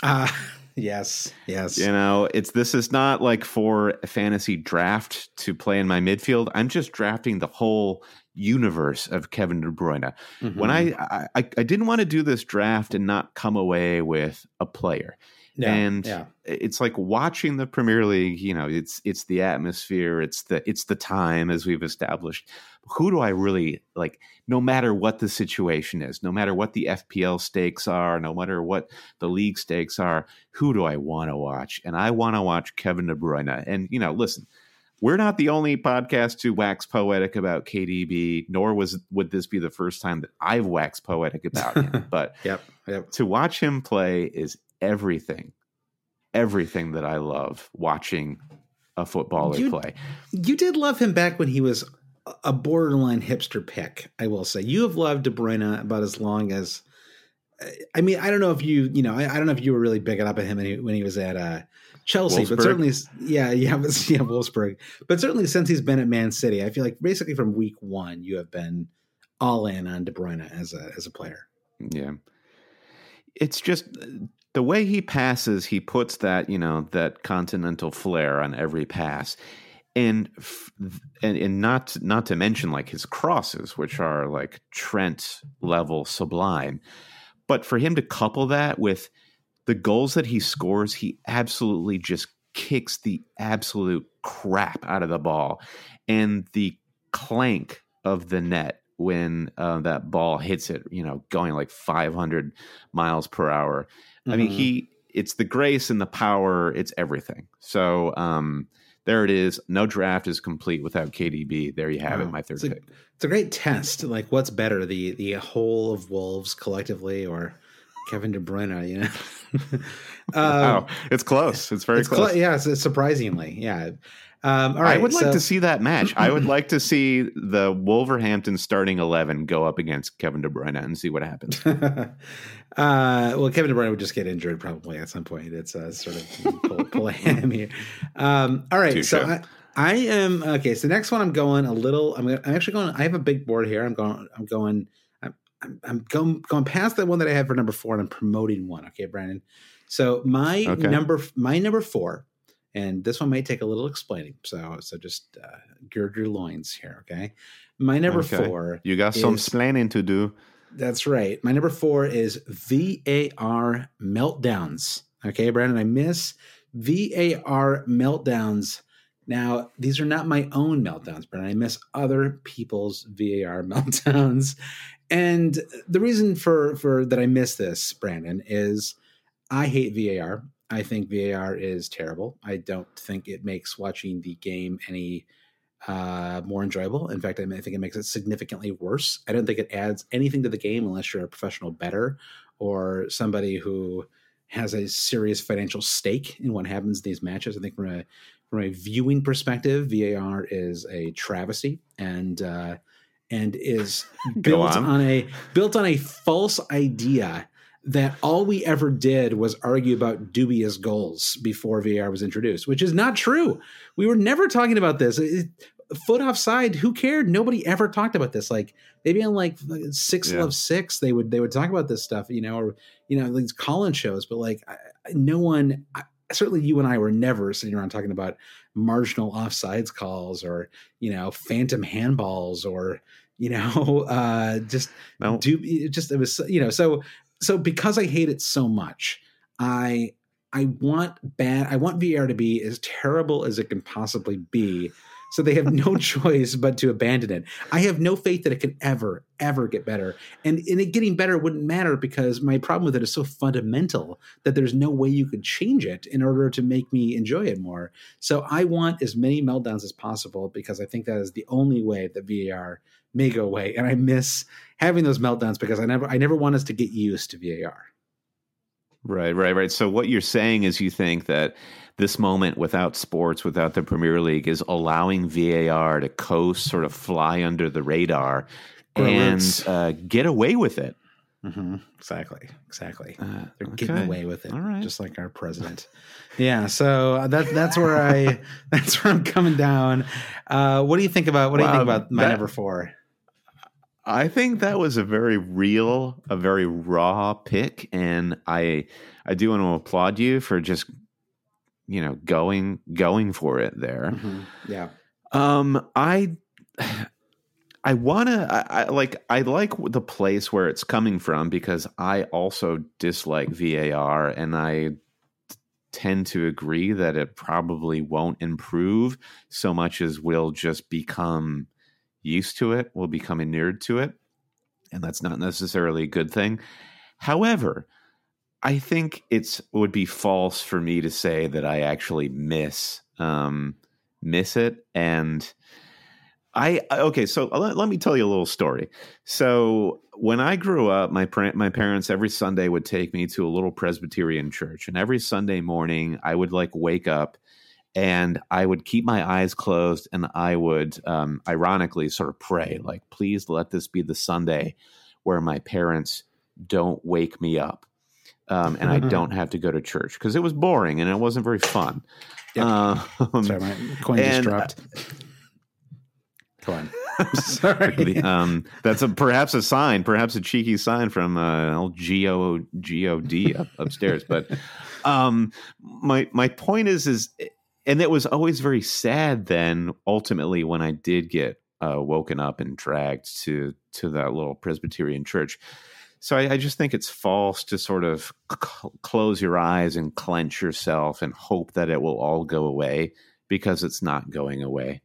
Yes. You know, this is not like for a fantasy draft to play in my midfield. I'm just drafting the whole universe of Kevin De Bruyne. Mm-hmm. When I didn't want to do this draft and not come away with a player. It's like watching the Premier League, you know, it's the atmosphere, it's the time, as we've established. Who do I really like, no matter what the situation is, no matter what the FPL stakes are, no matter what the league stakes are, who do I want to watch? And I want to watch Kevin De Bruyne. And, you know, listen, we're not the only podcast to wax poetic about KDB, nor would this be the first time that I've waxed poetic about him. But Yep. To watch him play is everything that I love watching a footballer play. You did love him back when he was a borderline hipster pick, I will say. You have loved De Bruyne about as long as, I mean, I don't know if I don't know if you were really bigging up at him when he was at Chelsea, Wolfsburg. But certainly, Wolfsburg. But certainly since he's been at Man City, I feel like basically from week one, you have been all in on De Bruyne as a player. Yeah. It's just the way he passes, he puts that, you know, that continental flair on every pass. And not to mention like his crosses, which are like Trent level sublime. But for him to couple that with the goals that he scores, he absolutely just kicks the absolute crap out of the ball. And the clank of the net when that ball hits it, you know, going like 500 miles per hour. Mm-hmm. I mean, it's the grace and the power. It's everything. So, there it is. No draft is complete without KDB. There you have it, my third pick. It's a great test. Like, what's better, the whole of Wolves collectively or Kevin De Bruyne, you know? Wow. It's close. It's very close. It's surprisingly. Yeah. All right. I would like to see that match. I would like to see the Wolverhampton starting 11 go up against Kevin De Bruyne and see what happens. Well, Kevin De Bruyne would just get injured probably at some point. It's sort of pull a ham here. All right. Touché. So I am okay. So next one, I'm going a little. I'm actually going. I have a big board here. I'm going past the one that I had for number 4, and I'm promoting one. Okay, Brandon. So my number 4. And this one may take a little explaining, so just gird your loins here, okay? My number 4. You got some explaining to do. That's right. My number 4 is VAR meltdowns. Okay, Brandon, I miss VAR meltdowns. Now, these are not my own meltdowns, Brandon. I miss other people's VAR meltdowns. And the reason for that I miss this, Brandon, is I hate VAR. I think VAR is terrible. I don't think it makes watching the game any more enjoyable. In fact, I think it makes it significantly worse. I don't think it adds anything to the game unless you're a professional bettor or somebody who has a serious financial stake in what happens in these matches. I think from a viewing perspective, VAR is a travesty and is built on a false idea that all we ever did was argue about dubious goals before VAR was introduced, which is not true. We were never talking about this. Foot offside, who cared? Nobody ever talked about this. Like maybe on like 6 of 6, they would talk about this stuff, you know, or you know these call-in shows. But like no one, certainly you and I were never sitting around talking about marginal offsides calls or you know phantom handballs or you know it was you know so because I hate it so much, I want VAR to be as terrible as it can possibly be. So they have no choice but to abandon it. I have no faith that it can ever get better. And in it getting better wouldn't matter because my problem with it is so fundamental that there's no way you could change it in order to make me enjoy it more. So I want as many meltdowns as possible because I think that is the only way that VAR may go away. And I miss having those meltdowns because I never want us to get used to VAR. Right. So what you're saying is you think that this moment without sports, without the Premier League, is allowing VAR to coast, sort of fly under the radar and get away with it. Exactly. They're Okay. getting away with it, All right. just like our president. Yeah. So that's where I'm coming down. What do you think about my number 4? I think that was a very real, a very raw pick, and I do want to applaud you for just going for it there. Yeah. I want to, I like the place where it's coming from, because I also dislike VAR, and I tend to agree that it probably won't improve so much as we'll just become used to it. We'll become inured to it. And that's not necessarily a good thing. However, I think it would be false for me to say that I actually miss it. And so let me tell you a little story. So when I grew up, my parents every Sunday would take me to a little Presbyterian church, and every Sunday morning I would wake up and I would keep my eyes closed, and I would ironically sort of pray, please let this be the Sunday where my parents don't wake me up, and I don't have to go to church, because it was boring and it wasn't very fun. Yep. Sorry, my coin just dropped. Go on. Sorry. That's perhaps a cheeky sign from old God upstairs. But my point is, and it was always very sad then, ultimately, when I did get woken up and dragged to that little Presbyterian church. So I just think it's false to sort of close your eyes and clench yourself and hope that it will all go away, because it's not going away.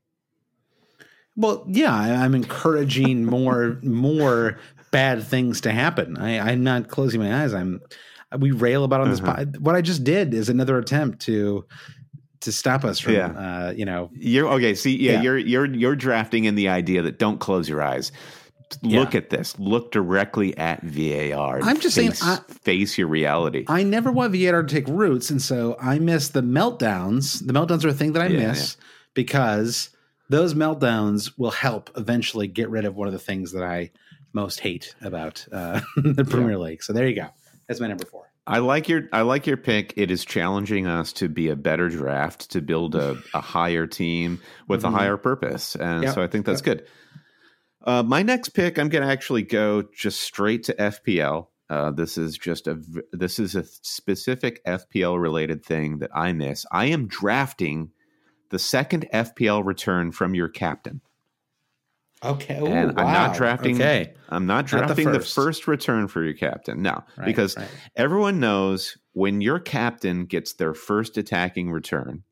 Well, yeah, I'm encouraging more bad things to happen. I'm not closing my eyes. We rail about on this pod. What I just did is another attempt to stop us from, You're okay. See, you're drafting in the idea that don't close your eyes. Look at this. Look directly at VAR. I'm just saying, face your reality. I never want VAR to take roots, and so I miss the meltdowns. The meltdowns are a thing that I miss because those meltdowns will help eventually get rid of one of the things that I most hate about the Premier League. So there you go. That's my number 4. I like your pick. It is challenging us to be a better draft, to build a higher team with a higher purpose, and so I think that's good. My next pick, I'm going to actually go just straight to FPL. This is a specific FPL related thing that I miss. I am drafting the second FPL return from your captain. Okay. Ooh, and wow. I'm not drafting the first return for your captain. No, because everyone knows when your captain gets their first attacking return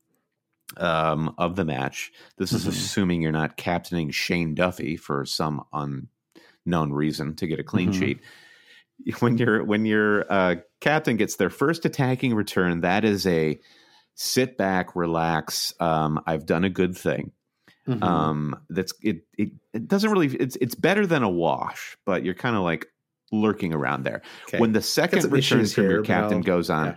of the match, this is assuming you're not captaining Shane Duffy for some unknown reason to get a clean sheet. When your captain gets their first attacking return, that is a sit back, relax. I've done a good thing. That's it. It doesn't really. It's better than a wash, but you're kind of lurking around there. Okay. When the second return from your captain goes on,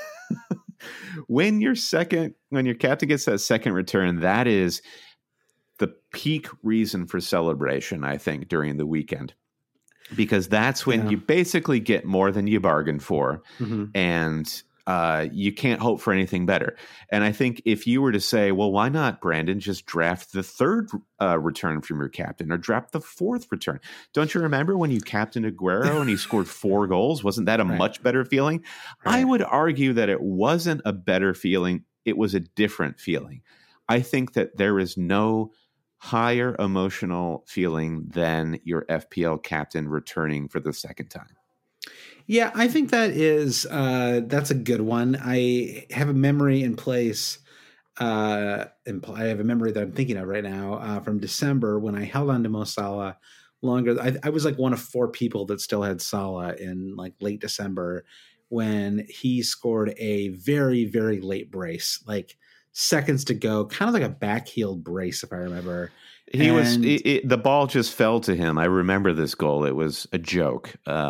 when your captain gets that second return, that is the peak reason for celebration, I think, during the weekend. Because that's when you basically get more than you bargained for, and you can't hope for anything better. And I think if you were to say, well, why not, Brandon, just draft the third return from your captain, or draft the fourth return? Don't you remember when you captained Aguero and he scored 4 goals? Wasn't that a much better feeling? I would argue that it wasn't a better feeling. It was a different feeling. I think that there is no higher emotional feeling than your FPL captain returning for the second time. Yeah, I think that's a good one. I have a memory in place. I have a memory that I'm thinking of right now from December when I held on to Mo Salah longer. I was one of 4 people that still had Salah in late December when he scored a very, very late brace, seconds to go, kind of like a back-heeled brace, if I remember. The ball just fell to him. I remember this goal. It was a joke.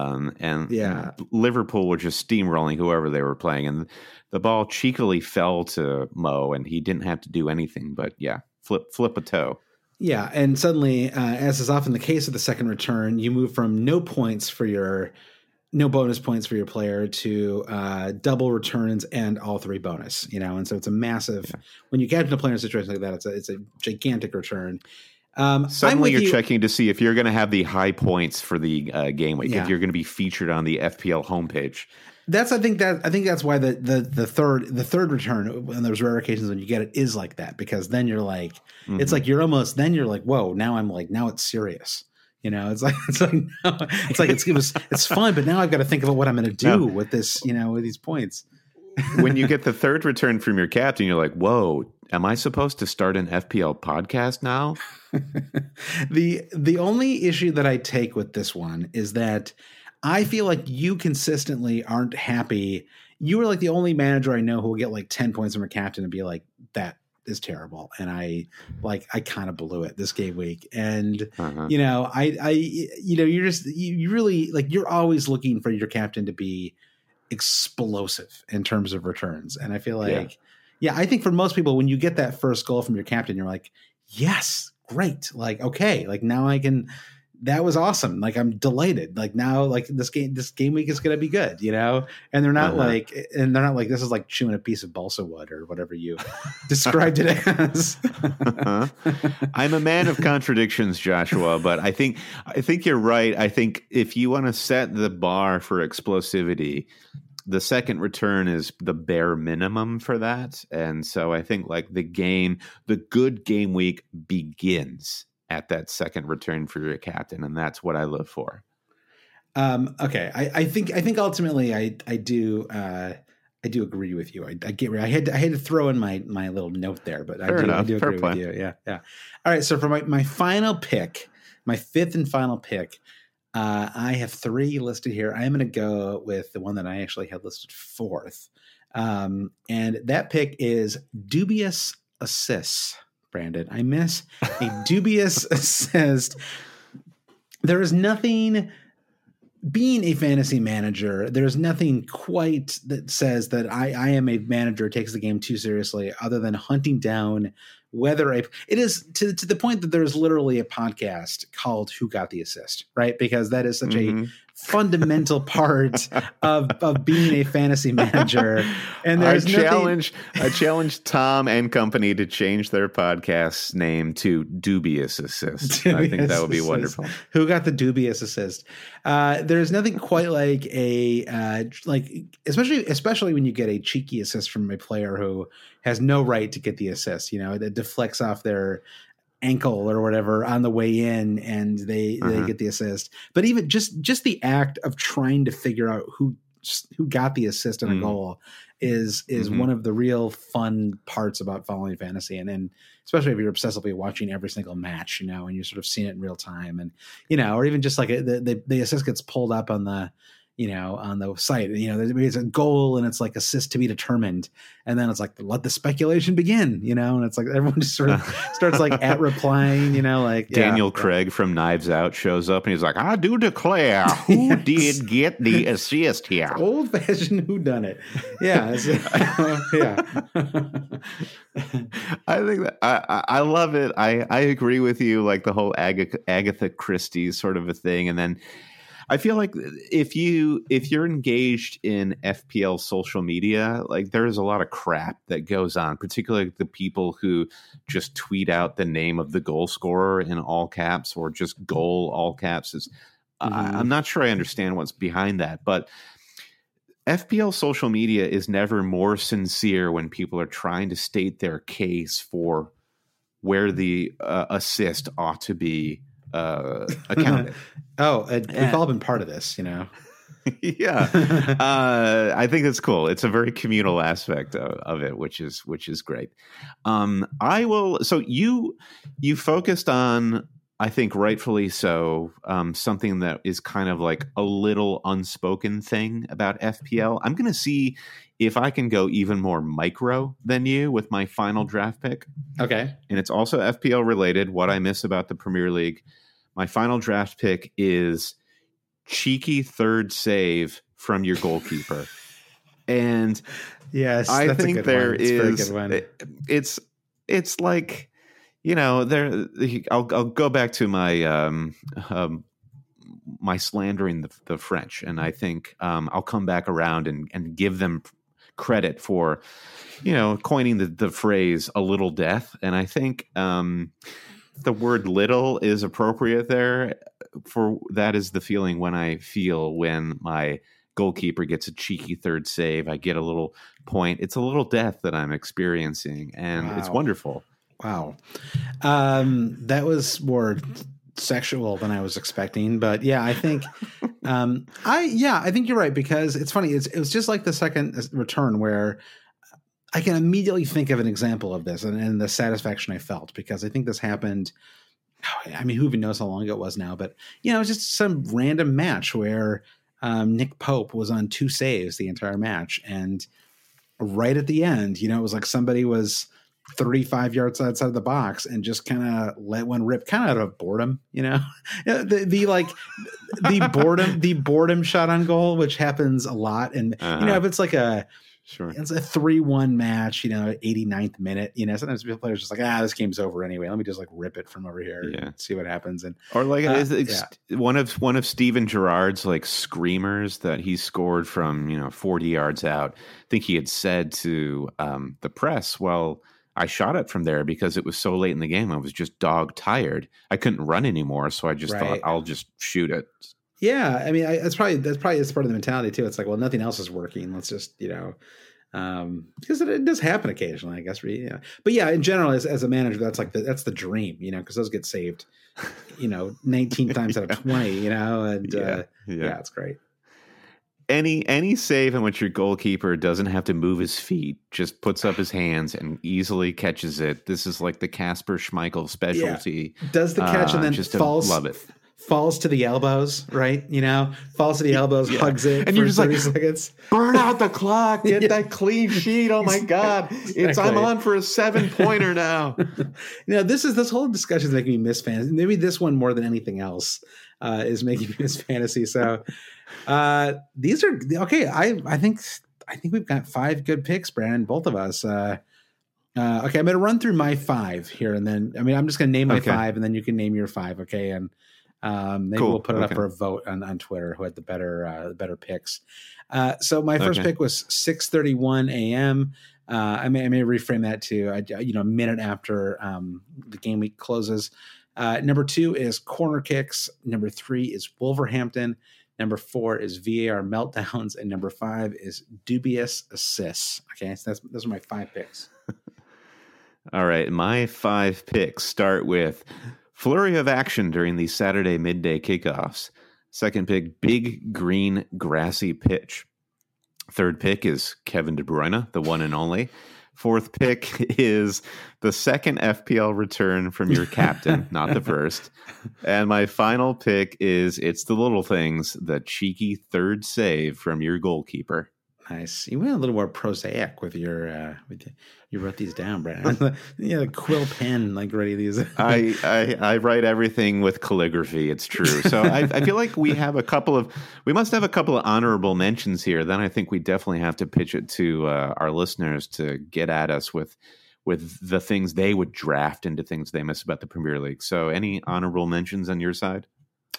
Liverpool were just steamrolling whoever they were playing, and the ball cheekily fell to Mo, and he didn't have to do anything but flip a toe. Yeah, and suddenly, as is often the case with the second return, you move from no points for your no bonus points for your player to double returns and all 3 bonus, and so it's a massive, when you captain a player in a situation like that, it's a gigantic return. Suddenly you're checking to see if you're going to have the high points for the game week, if you're going to be featured on the FPL homepage. I think that's why the third return, and there's rare occasions when you get it, is like that, because then you're like, it's like you're almost, then you're like, whoa, now it's serious. It's fun, but now I've got to think about what I'm going to do with this, with these points. When you get the third return from your captain, you're like, whoa, am I supposed to start an FPL podcast now? The only issue that I take with this one is that I feel like you consistently aren't happy. You are like the only manager I know who will get like 10 points from a captain and be like, that is terrible. And I kind of blew it this game week. And, you really, like, you're always looking for your captain to be explosive in terms of returns. And I feel like, I think for most people, when you get that first goal from your captain, you're like, yes, great. Like, okay, like now I can, that was awesome. Like, I'm delighted. Like now, like this game week is going to be good, and they're not like, this is like chewing a piece of balsa wood or whatever you described it as. I'm a man of contradictions, Joshua, but I think you're right. I think if you want to set the bar for explosivity, the second return is the bare minimum for that. And so I think like the good game week begins at that second return for your captain. And that's what I live for. Okay. I think ultimately I do agree with you. I get where I had to throw in my little note there, but I do agree with you. Yeah. Yeah. All right. So for my final pick, my 5th and final pick, I have 3 listed here. I'm going to go with the one that I actually had listed 4th. And that pick is dubious assists. Brandon, I miss a dubious assist. There is nothing, being a fantasy manager, there's nothing quite that says that I am a manager who takes the game too seriously, other than hunting down whether it is to the point that there's literally a podcast called Who Got the Assist, right? Because that is such a fundamental part of being a fantasy manager. And there's I challenge Tom and company to change their podcast's name to Dubious Assist. I think that would be wonderful. Who Got the Dubious Assist? There's nothing quite like especially when you get a cheeky assist from a player who has no right to get the assist. It deflects off their ankle or whatever on the way in, and they get the assist. But even just the act of trying to figure out who got the assist on a goal is one of the real fun parts about following fantasy. And then especially if you're obsessively watching every single match, and you're sort of seeing it in real time, and or even just like the assist gets pulled up on the on the site, it's a goal and it's like assist to be determined. And then it's like, let the speculation begin, and it's like everyone just sort of starts like at replying, like Daniel Craig from Knives Out shows up and he's like, I do declare who did get the assist here. Old fashioned whodunit. Yeah. I think that I love it. I agree with you. Like the whole Agatha Christie sort of a thing. And then I feel like if you're engaged in FPL social media, like there's a lot of crap that goes on, particularly the people who just tweet out the name of the goal scorer in all caps or just goal all caps. I'm not sure I understand what's behind that, but FPL social media is never more sincere when people are trying to state their case for where the assist ought to be accounted. We've all been part of this, Yeah. I think it's cool. It's a very communal aspect of it, which is great. So you focused on, I think rightfully so, something that is kind of like a little unspoken thing about FPL. I'm going to see if I can go even more micro than you with my final draft pick. Okay. And it's also FPL related, what I miss about the Premier League. My final draft pick is cheeky third save from your goalkeeper. And yes, I think there is, it's like, I'll go back to my my slandering the French, and I think I'll come back around and give them credit for, coining the phrase "a little death." And I think the word "little" is appropriate there. For that is the feeling when my goalkeeper gets a cheeky third save. I get a little point. It's a little death that I'm experiencing, and It's wonderful. Wow. That was more sexual than I was expecting, but yeah, I think, I think you're right, because it's funny. It was just like the second return where I can immediately think of an example of this and the satisfaction I felt, because I think this happened. I mean, who even knows how long ago it was now, but it was just some random match where Nick Pope was on 2 saves the entire match. And right at the end, it was like somebody was 35 yards outside of the box and just kind of let one rip, kind of out of boredom, the boredom shot on goal, which happens a lot. And, if it's like it's a 3-1 match, 89th minute, sometimes players just like, this game's over anyway. Let me just like rip it from over here and see what happens. And or like one of Steven Gerrard's like screamers that he scored from, 40 yards out. I think he had said to the press, well, I shot it from there because it was so late in the game. I was just dog tired. I couldn't run anymore. So I just thought I'll just shoot it. Yeah. I mean, that's probably part of the mentality too. It's like, well, nothing else is working. Let's just, because it does happen occasionally, I guess. But yeah, in general, as a manager, that's the dream, because those get saved, 19 times out of 20, and it's great. Any save in which your goalkeeper doesn't have to move his feet, just puts up his hands and easily catches it. This is like the Kasper Schmeichel specialty. Yeah. Does the catch and then love it. Falls to the elbows, right? Falls to the elbows, hugs it, and you're just 30 like, seconds. Burn out the clock, get that clean sheet. Oh my God, I'm on for a 7-pointer now. This whole discussion is making me miss fantasy. Maybe this one more than anything else is making me miss fantasy. So these are okay. I think we've got 5 good picks, Brandon, both of us. Okay, I'm going to run through my 5 here, and then I'm just going to name my 5, and then you can name your 5. Okay, and maybe we'll put it up for a vote on Twitter who had the better picks. So my first pick was 6:31 a.m. I may reframe that to a minute after the game week closes. Number 2 is corner kicks. Number 3 is Wolverhampton. Number 4 is VAR meltdowns, and number 5 is dubious assists. Okay, so those are my 5 picks. All right, my 5 picks start with flurry of action during the Saturday midday kickoffs. Second pick, big green grassy pitch. Third pick is Kevin De Bruyne, the one and only. Fourth pick is the second FPL return from your captain, not the first. And my final pick is it's the little things, the cheeky third save from your goalkeeper. Nice. You went a little more prosaic with your you wrote these down, Brandon. The quill pen, like writing these. I write everything with calligraphy. It's true. So I feel like we must have a couple of honorable mentions here. Then I think we definitely have to pitch it to our listeners to get at us with the things they would draft into things they miss about the Premier League. So any honorable mentions on your side?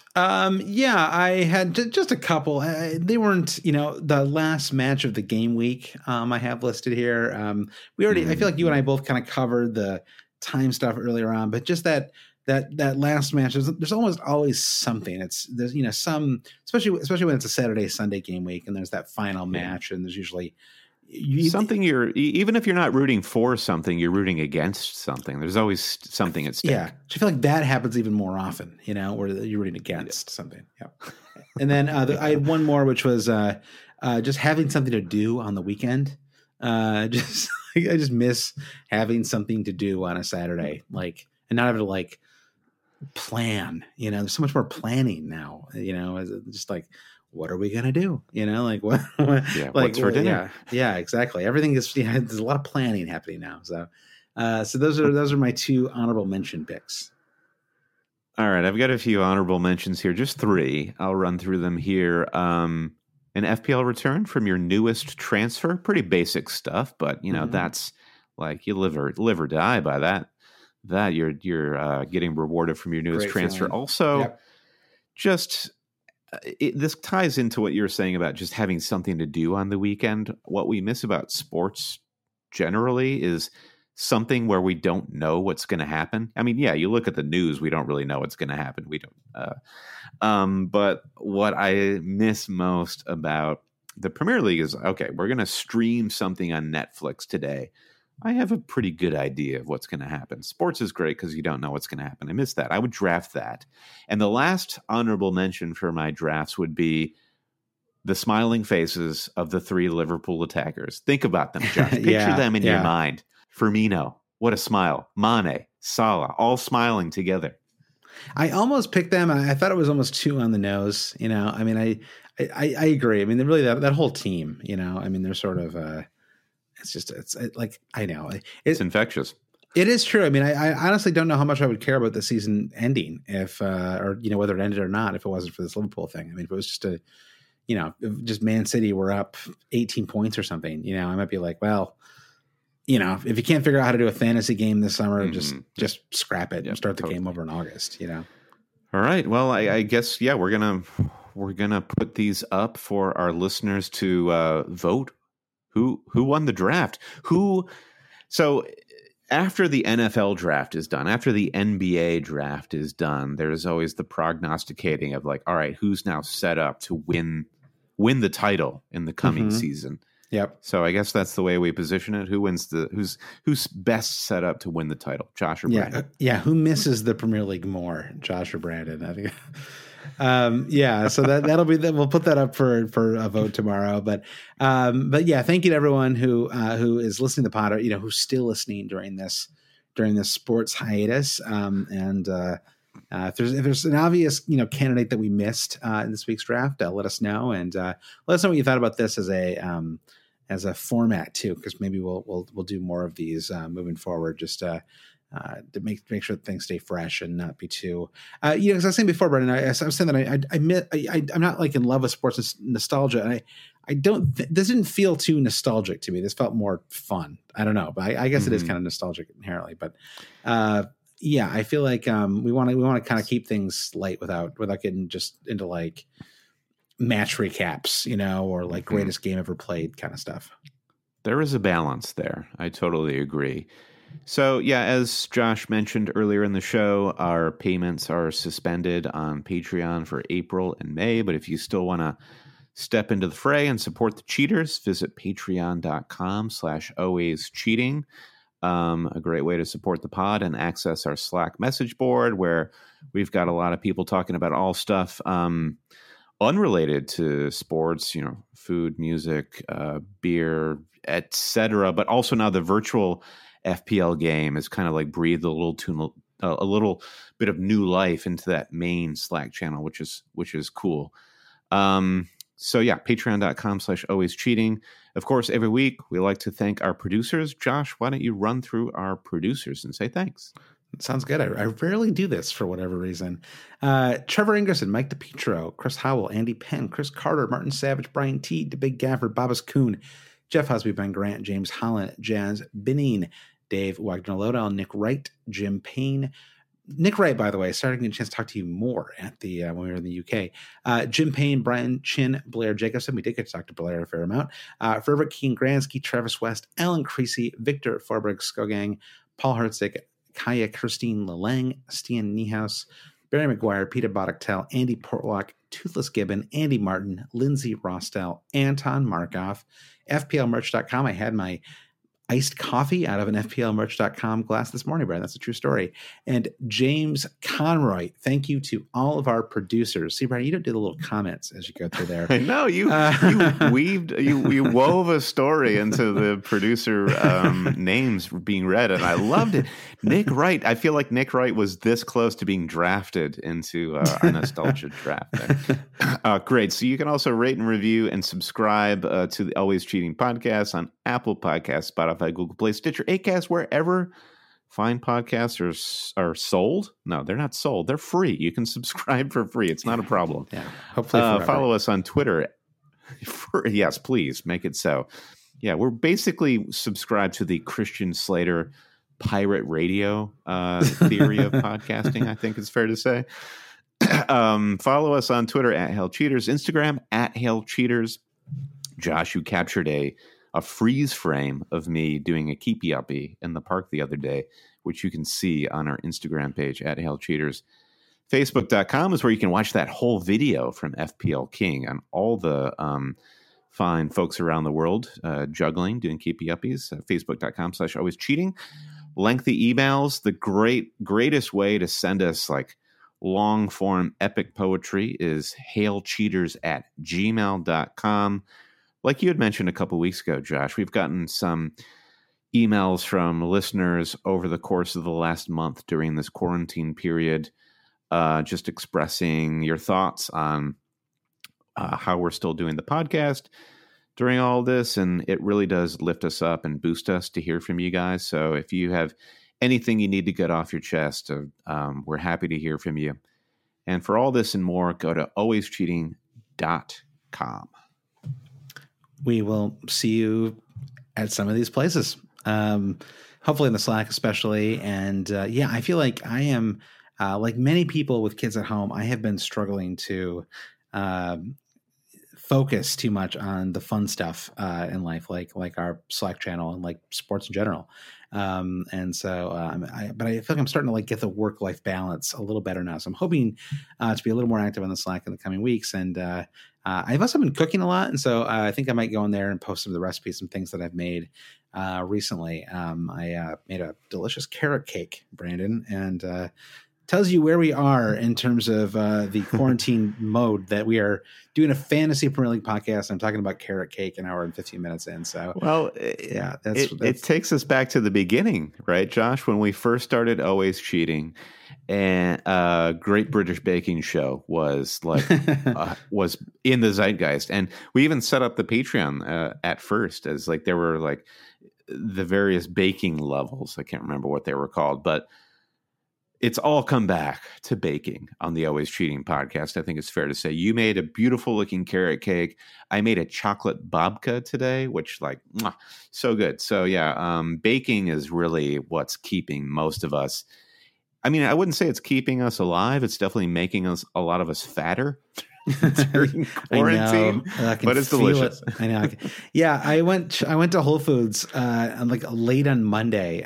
I had just a couple. They weren't, the last match of the game week. I have listed here. I feel like you and I both kind of covered the time stuff earlier on, but just that last match, there's almost always something. There's some, especially when it's a Saturday, Sunday game week, and there's that final match, and there's usually something even if you're not rooting for something, you're rooting against something. There's always something at stake. Yeah, I feel like that happens even more often. Where you're rooting against something. Yeah, and then I had one more, which was just having something to do on the weekend. I just miss having something to do on a Saturday, and not having to plan. There's so much more planning now. Just like, what are we gonna do? What? Yeah, what's for dinner? Yeah, exactly. Everything is. There's a lot of planning happening now. So those are my 2 honorable mention picks. All right, I've got a few honorable mentions here, just 3. I'll run through them here. An FPL return from your newest transfer, pretty basic stuff, but that's like you live or die by that. That you're getting rewarded from your newest transfer. Feeling. Also, just this ties into what you were saying about just having something to do on the weekend. What we miss about sports generally is something where we don't know what's going to happen. I mean, yeah, you look at the news, we don't really know what's going to happen. We don't. But what I miss most about the Premier League is, okay, we're going to stream something on Netflix today. I have a pretty good idea of what's going to happen. Sports is great because you don't know what's going to happen. I miss that. I would draft that. And the last honorable mention for my drafts would be the smiling faces of the 3 Liverpool attackers. Think about them, Josh. Picture them in your mind. Firmino, what a smile. Mane, Salah, all smiling together. I almost picked them. I thought it was almost too on the nose. I mean, I agree. I mean, really that whole team, I mean, they're sort of, it's like, I know it's infectious. It is true. I mean, I honestly don't know how much I would care about the season ending if, or, whether it ended or not, if it wasn't for this Liverpool thing. I mean, if it was just if just Man City were up 18 points or something, I might be like, well, if you can't figure out how to do a fantasy game this summer, just scrap it and start the game over in August, All right. Well, I guess, yeah, we're going to put these up for our listeners to vote. Who won the draft? So after the NFL draft is done, after the NBA draft is done, there's always the prognosticating of like, all right, who's now set up to win the title in the coming season? Yep. So I guess that's the way we position it. Who's best set up to win the title? Josh or Brandon? Yeah. Who misses the Premier League more, Josh or Brandon? I think. So that'll be that. We'll put that up for a vote tomorrow. But yeah, thank you to everyone who is listening to the pod, or, who's still listening during this sports hiatus. If there's an obvious candidate that we missed in this week's draft, let us know, and let us know what you thought about this as a format too, because maybe we'll do more of these moving forward, just to make sure that things stay fresh and not be too because I was saying before, Brendan, I was saying that I'm not like in love with sports nostalgia, and I don't this didn't feel too nostalgic to me. This felt more fun. I don't know, but I guess it is kind of nostalgic inherently, but I feel like we want to kind of keep things light without getting just into like match recaps, or like greatest game ever played kind of stuff. There is a balance there. I totally agree. So, yeah, as Josh mentioned earlier in the show, our payments are suspended on Patreon for April and May. But if you still want to step into the fray and support the cheaters, visit patreon.com/alwayscheating. A great way to support the pod and access our Slack message board, where we've got a lot of people talking about all stuff unrelated to sports, food, music, beer, etc. But also now the virtual FPL game is kind of like breathed a little bit of new life into that main Slack channel, which is cool. So yeah, patreon.com/alwayscheating. Of course, every week we like to thank our producers. Josh, why don't you run through our producers and say thanks? Sounds good. I rarely do this for whatever reason. Trevor Ingerson, Mike DePietro, Chris Howell, Andy Penn, Chris Carter, Martin Savage, Brian T, DeBig Gafford, Babas Kuhn, Jeff Husby, Ben Grant, James Holland, Jazz Benin, Dave Wagner-Lodell, Nick Wright, Jim Payne. Nick Wright, by the way, starting to get a chance to talk to you more at the when we were in the UK. Jim Payne, Brian Chin, Blair Jacobson. We did get to talk to Blair a fair amount. Ferber Keen Gransky, Travis West, Alan Creasy, Victor Forberg Skogang, Paul Hertzig, Kaya Christine Lelang, Stian Niehaus, Barry McGuire, Peter Boddicktel, Andy Portlock, Toothless Gibbon, Andy Martin, Lindsay Rostel, Anton Markov, FPLmerch.com. I had my iced coffee out of an FPLmerch.com glass this morning, Brian. That's a true story. And James Conroy. Thank you to all of our producers. See, Brian, you don't do the little comments as you go through there. I know you wove a story into the producer names being read, and I loved it. Nick Wright. I feel like Nick Wright was this close to being drafted into our nostalgia draft there. Great. So you can also rate and review and subscribe to the Always Cheating podcast on Apple Podcasts, Spotify, Google Play, Stitcher, Acast, wherever fine podcasts are sold. No, they're not sold. They're free. You can subscribe for free. It's not a problem. Yeah. Hopefully follow us on Twitter. Yes, please make it so. Yeah, we're basically subscribed to the Christian Slater pirate radio theory of podcasting, I think it's fair to say. Follow us on Twitter at Hail Cheaters, Instagram at Hail Cheaters. Josh, you captured a freeze frame of me doing a keepy uppy in the park the other day, which you can see on our Instagram page at Hail Cheaters. Facebook.com is where you can watch that whole video from FPL King and all the fine folks around the world juggling, doing keepy uppies. Facebook.com/always cheating. Lengthy emails. The greatest way to send us like long form epic poetry is hailcheaters@gmail.com. Like you had mentioned a couple weeks ago, Josh, we've gotten some emails from listeners over the course of the last month during this quarantine period, just expressing your thoughts on how we're still doing the podcast during all this. And it really does lift us up and boost us to hear from you guys. So if you have anything you need to get off your chest, we're happy to hear from you. And for all this and more, go to alwayscheating.com. We will see you at some of these places. Hopefully in the Slack especially. And I feel like I am, like many people with kids at home, I have been struggling to focus too much on the fun stuff in life, like our Slack channel and like sports in general. And so, but I feel like I'm starting to like get the work-life balance a little better now. So I'm hoping to be a little more active on the Slack in the coming weeks. And I've also been cooking a lot. And so I think I might go in there and post some of the recipes, some things that I've made recently. I made a delicious carrot cake, Brandon, and tells you where we are in terms of the quarantine mode, that we are doing a fantasy Premier League podcast. I'm talking about carrot cake an hour and 15 minutes in. So, well, yeah, it takes us back to the beginning, right, Josh? When we first started Always Cheating, and Great British Baking Show was like was in the zeitgeist, and we even set up the Patreon at first as like there were like the various baking levels. I can't remember what they were called, but it's all come back to baking on the Always Cheating podcast. I think it's fair to say you made a beautiful looking carrot cake. I made a chocolate babka today, which like, so good. So yeah, baking is really what's keeping most of us. I mean, I wouldn't say it's keeping us alive. It's definitely making a lot of us fatter during quarantine, but it's delicious. I know. Yeah. I went to Whole Foods like late on Monday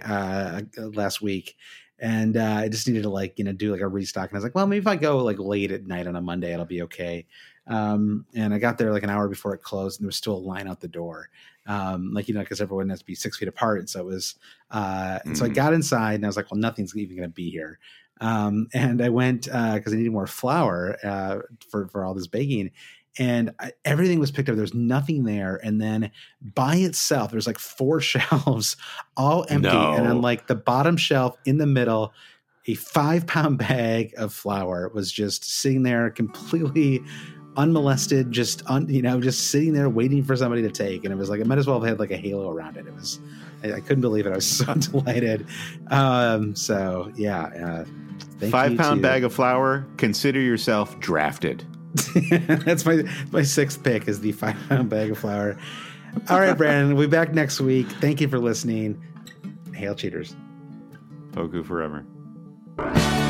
last week. And I just needed to do like a restock. And I was like, well, maybe if I go like late at night on a Monday, it'll be okay. And I got there like an hour before it closed, and there was still a line out the door. Because everyone has to be 6 feet apart. And so it was, and so I got inside and I was like, well, nothing's even going to be here. And I went, cause I needed more flour, for all this baking. And everything was picked up. There's nothing there. And then by itself, there's like 4 shelves all empty. No. And on like the bottom shelf in the middle, a 5-pound bag of flour was just sitting there completely unmolested, just sitting there waiting for somebody to take. And it was like, it might as well have had like a halo around it. It was, I couldn't believe it. I was so delighted. 5-pound bag of flour. Consider yourself drafted. That's my 6th pick is the 5-pound bag of flour. All right, Brandon, we'll be back next week. Thank you for listening. Hail Cheaters. Poku forever.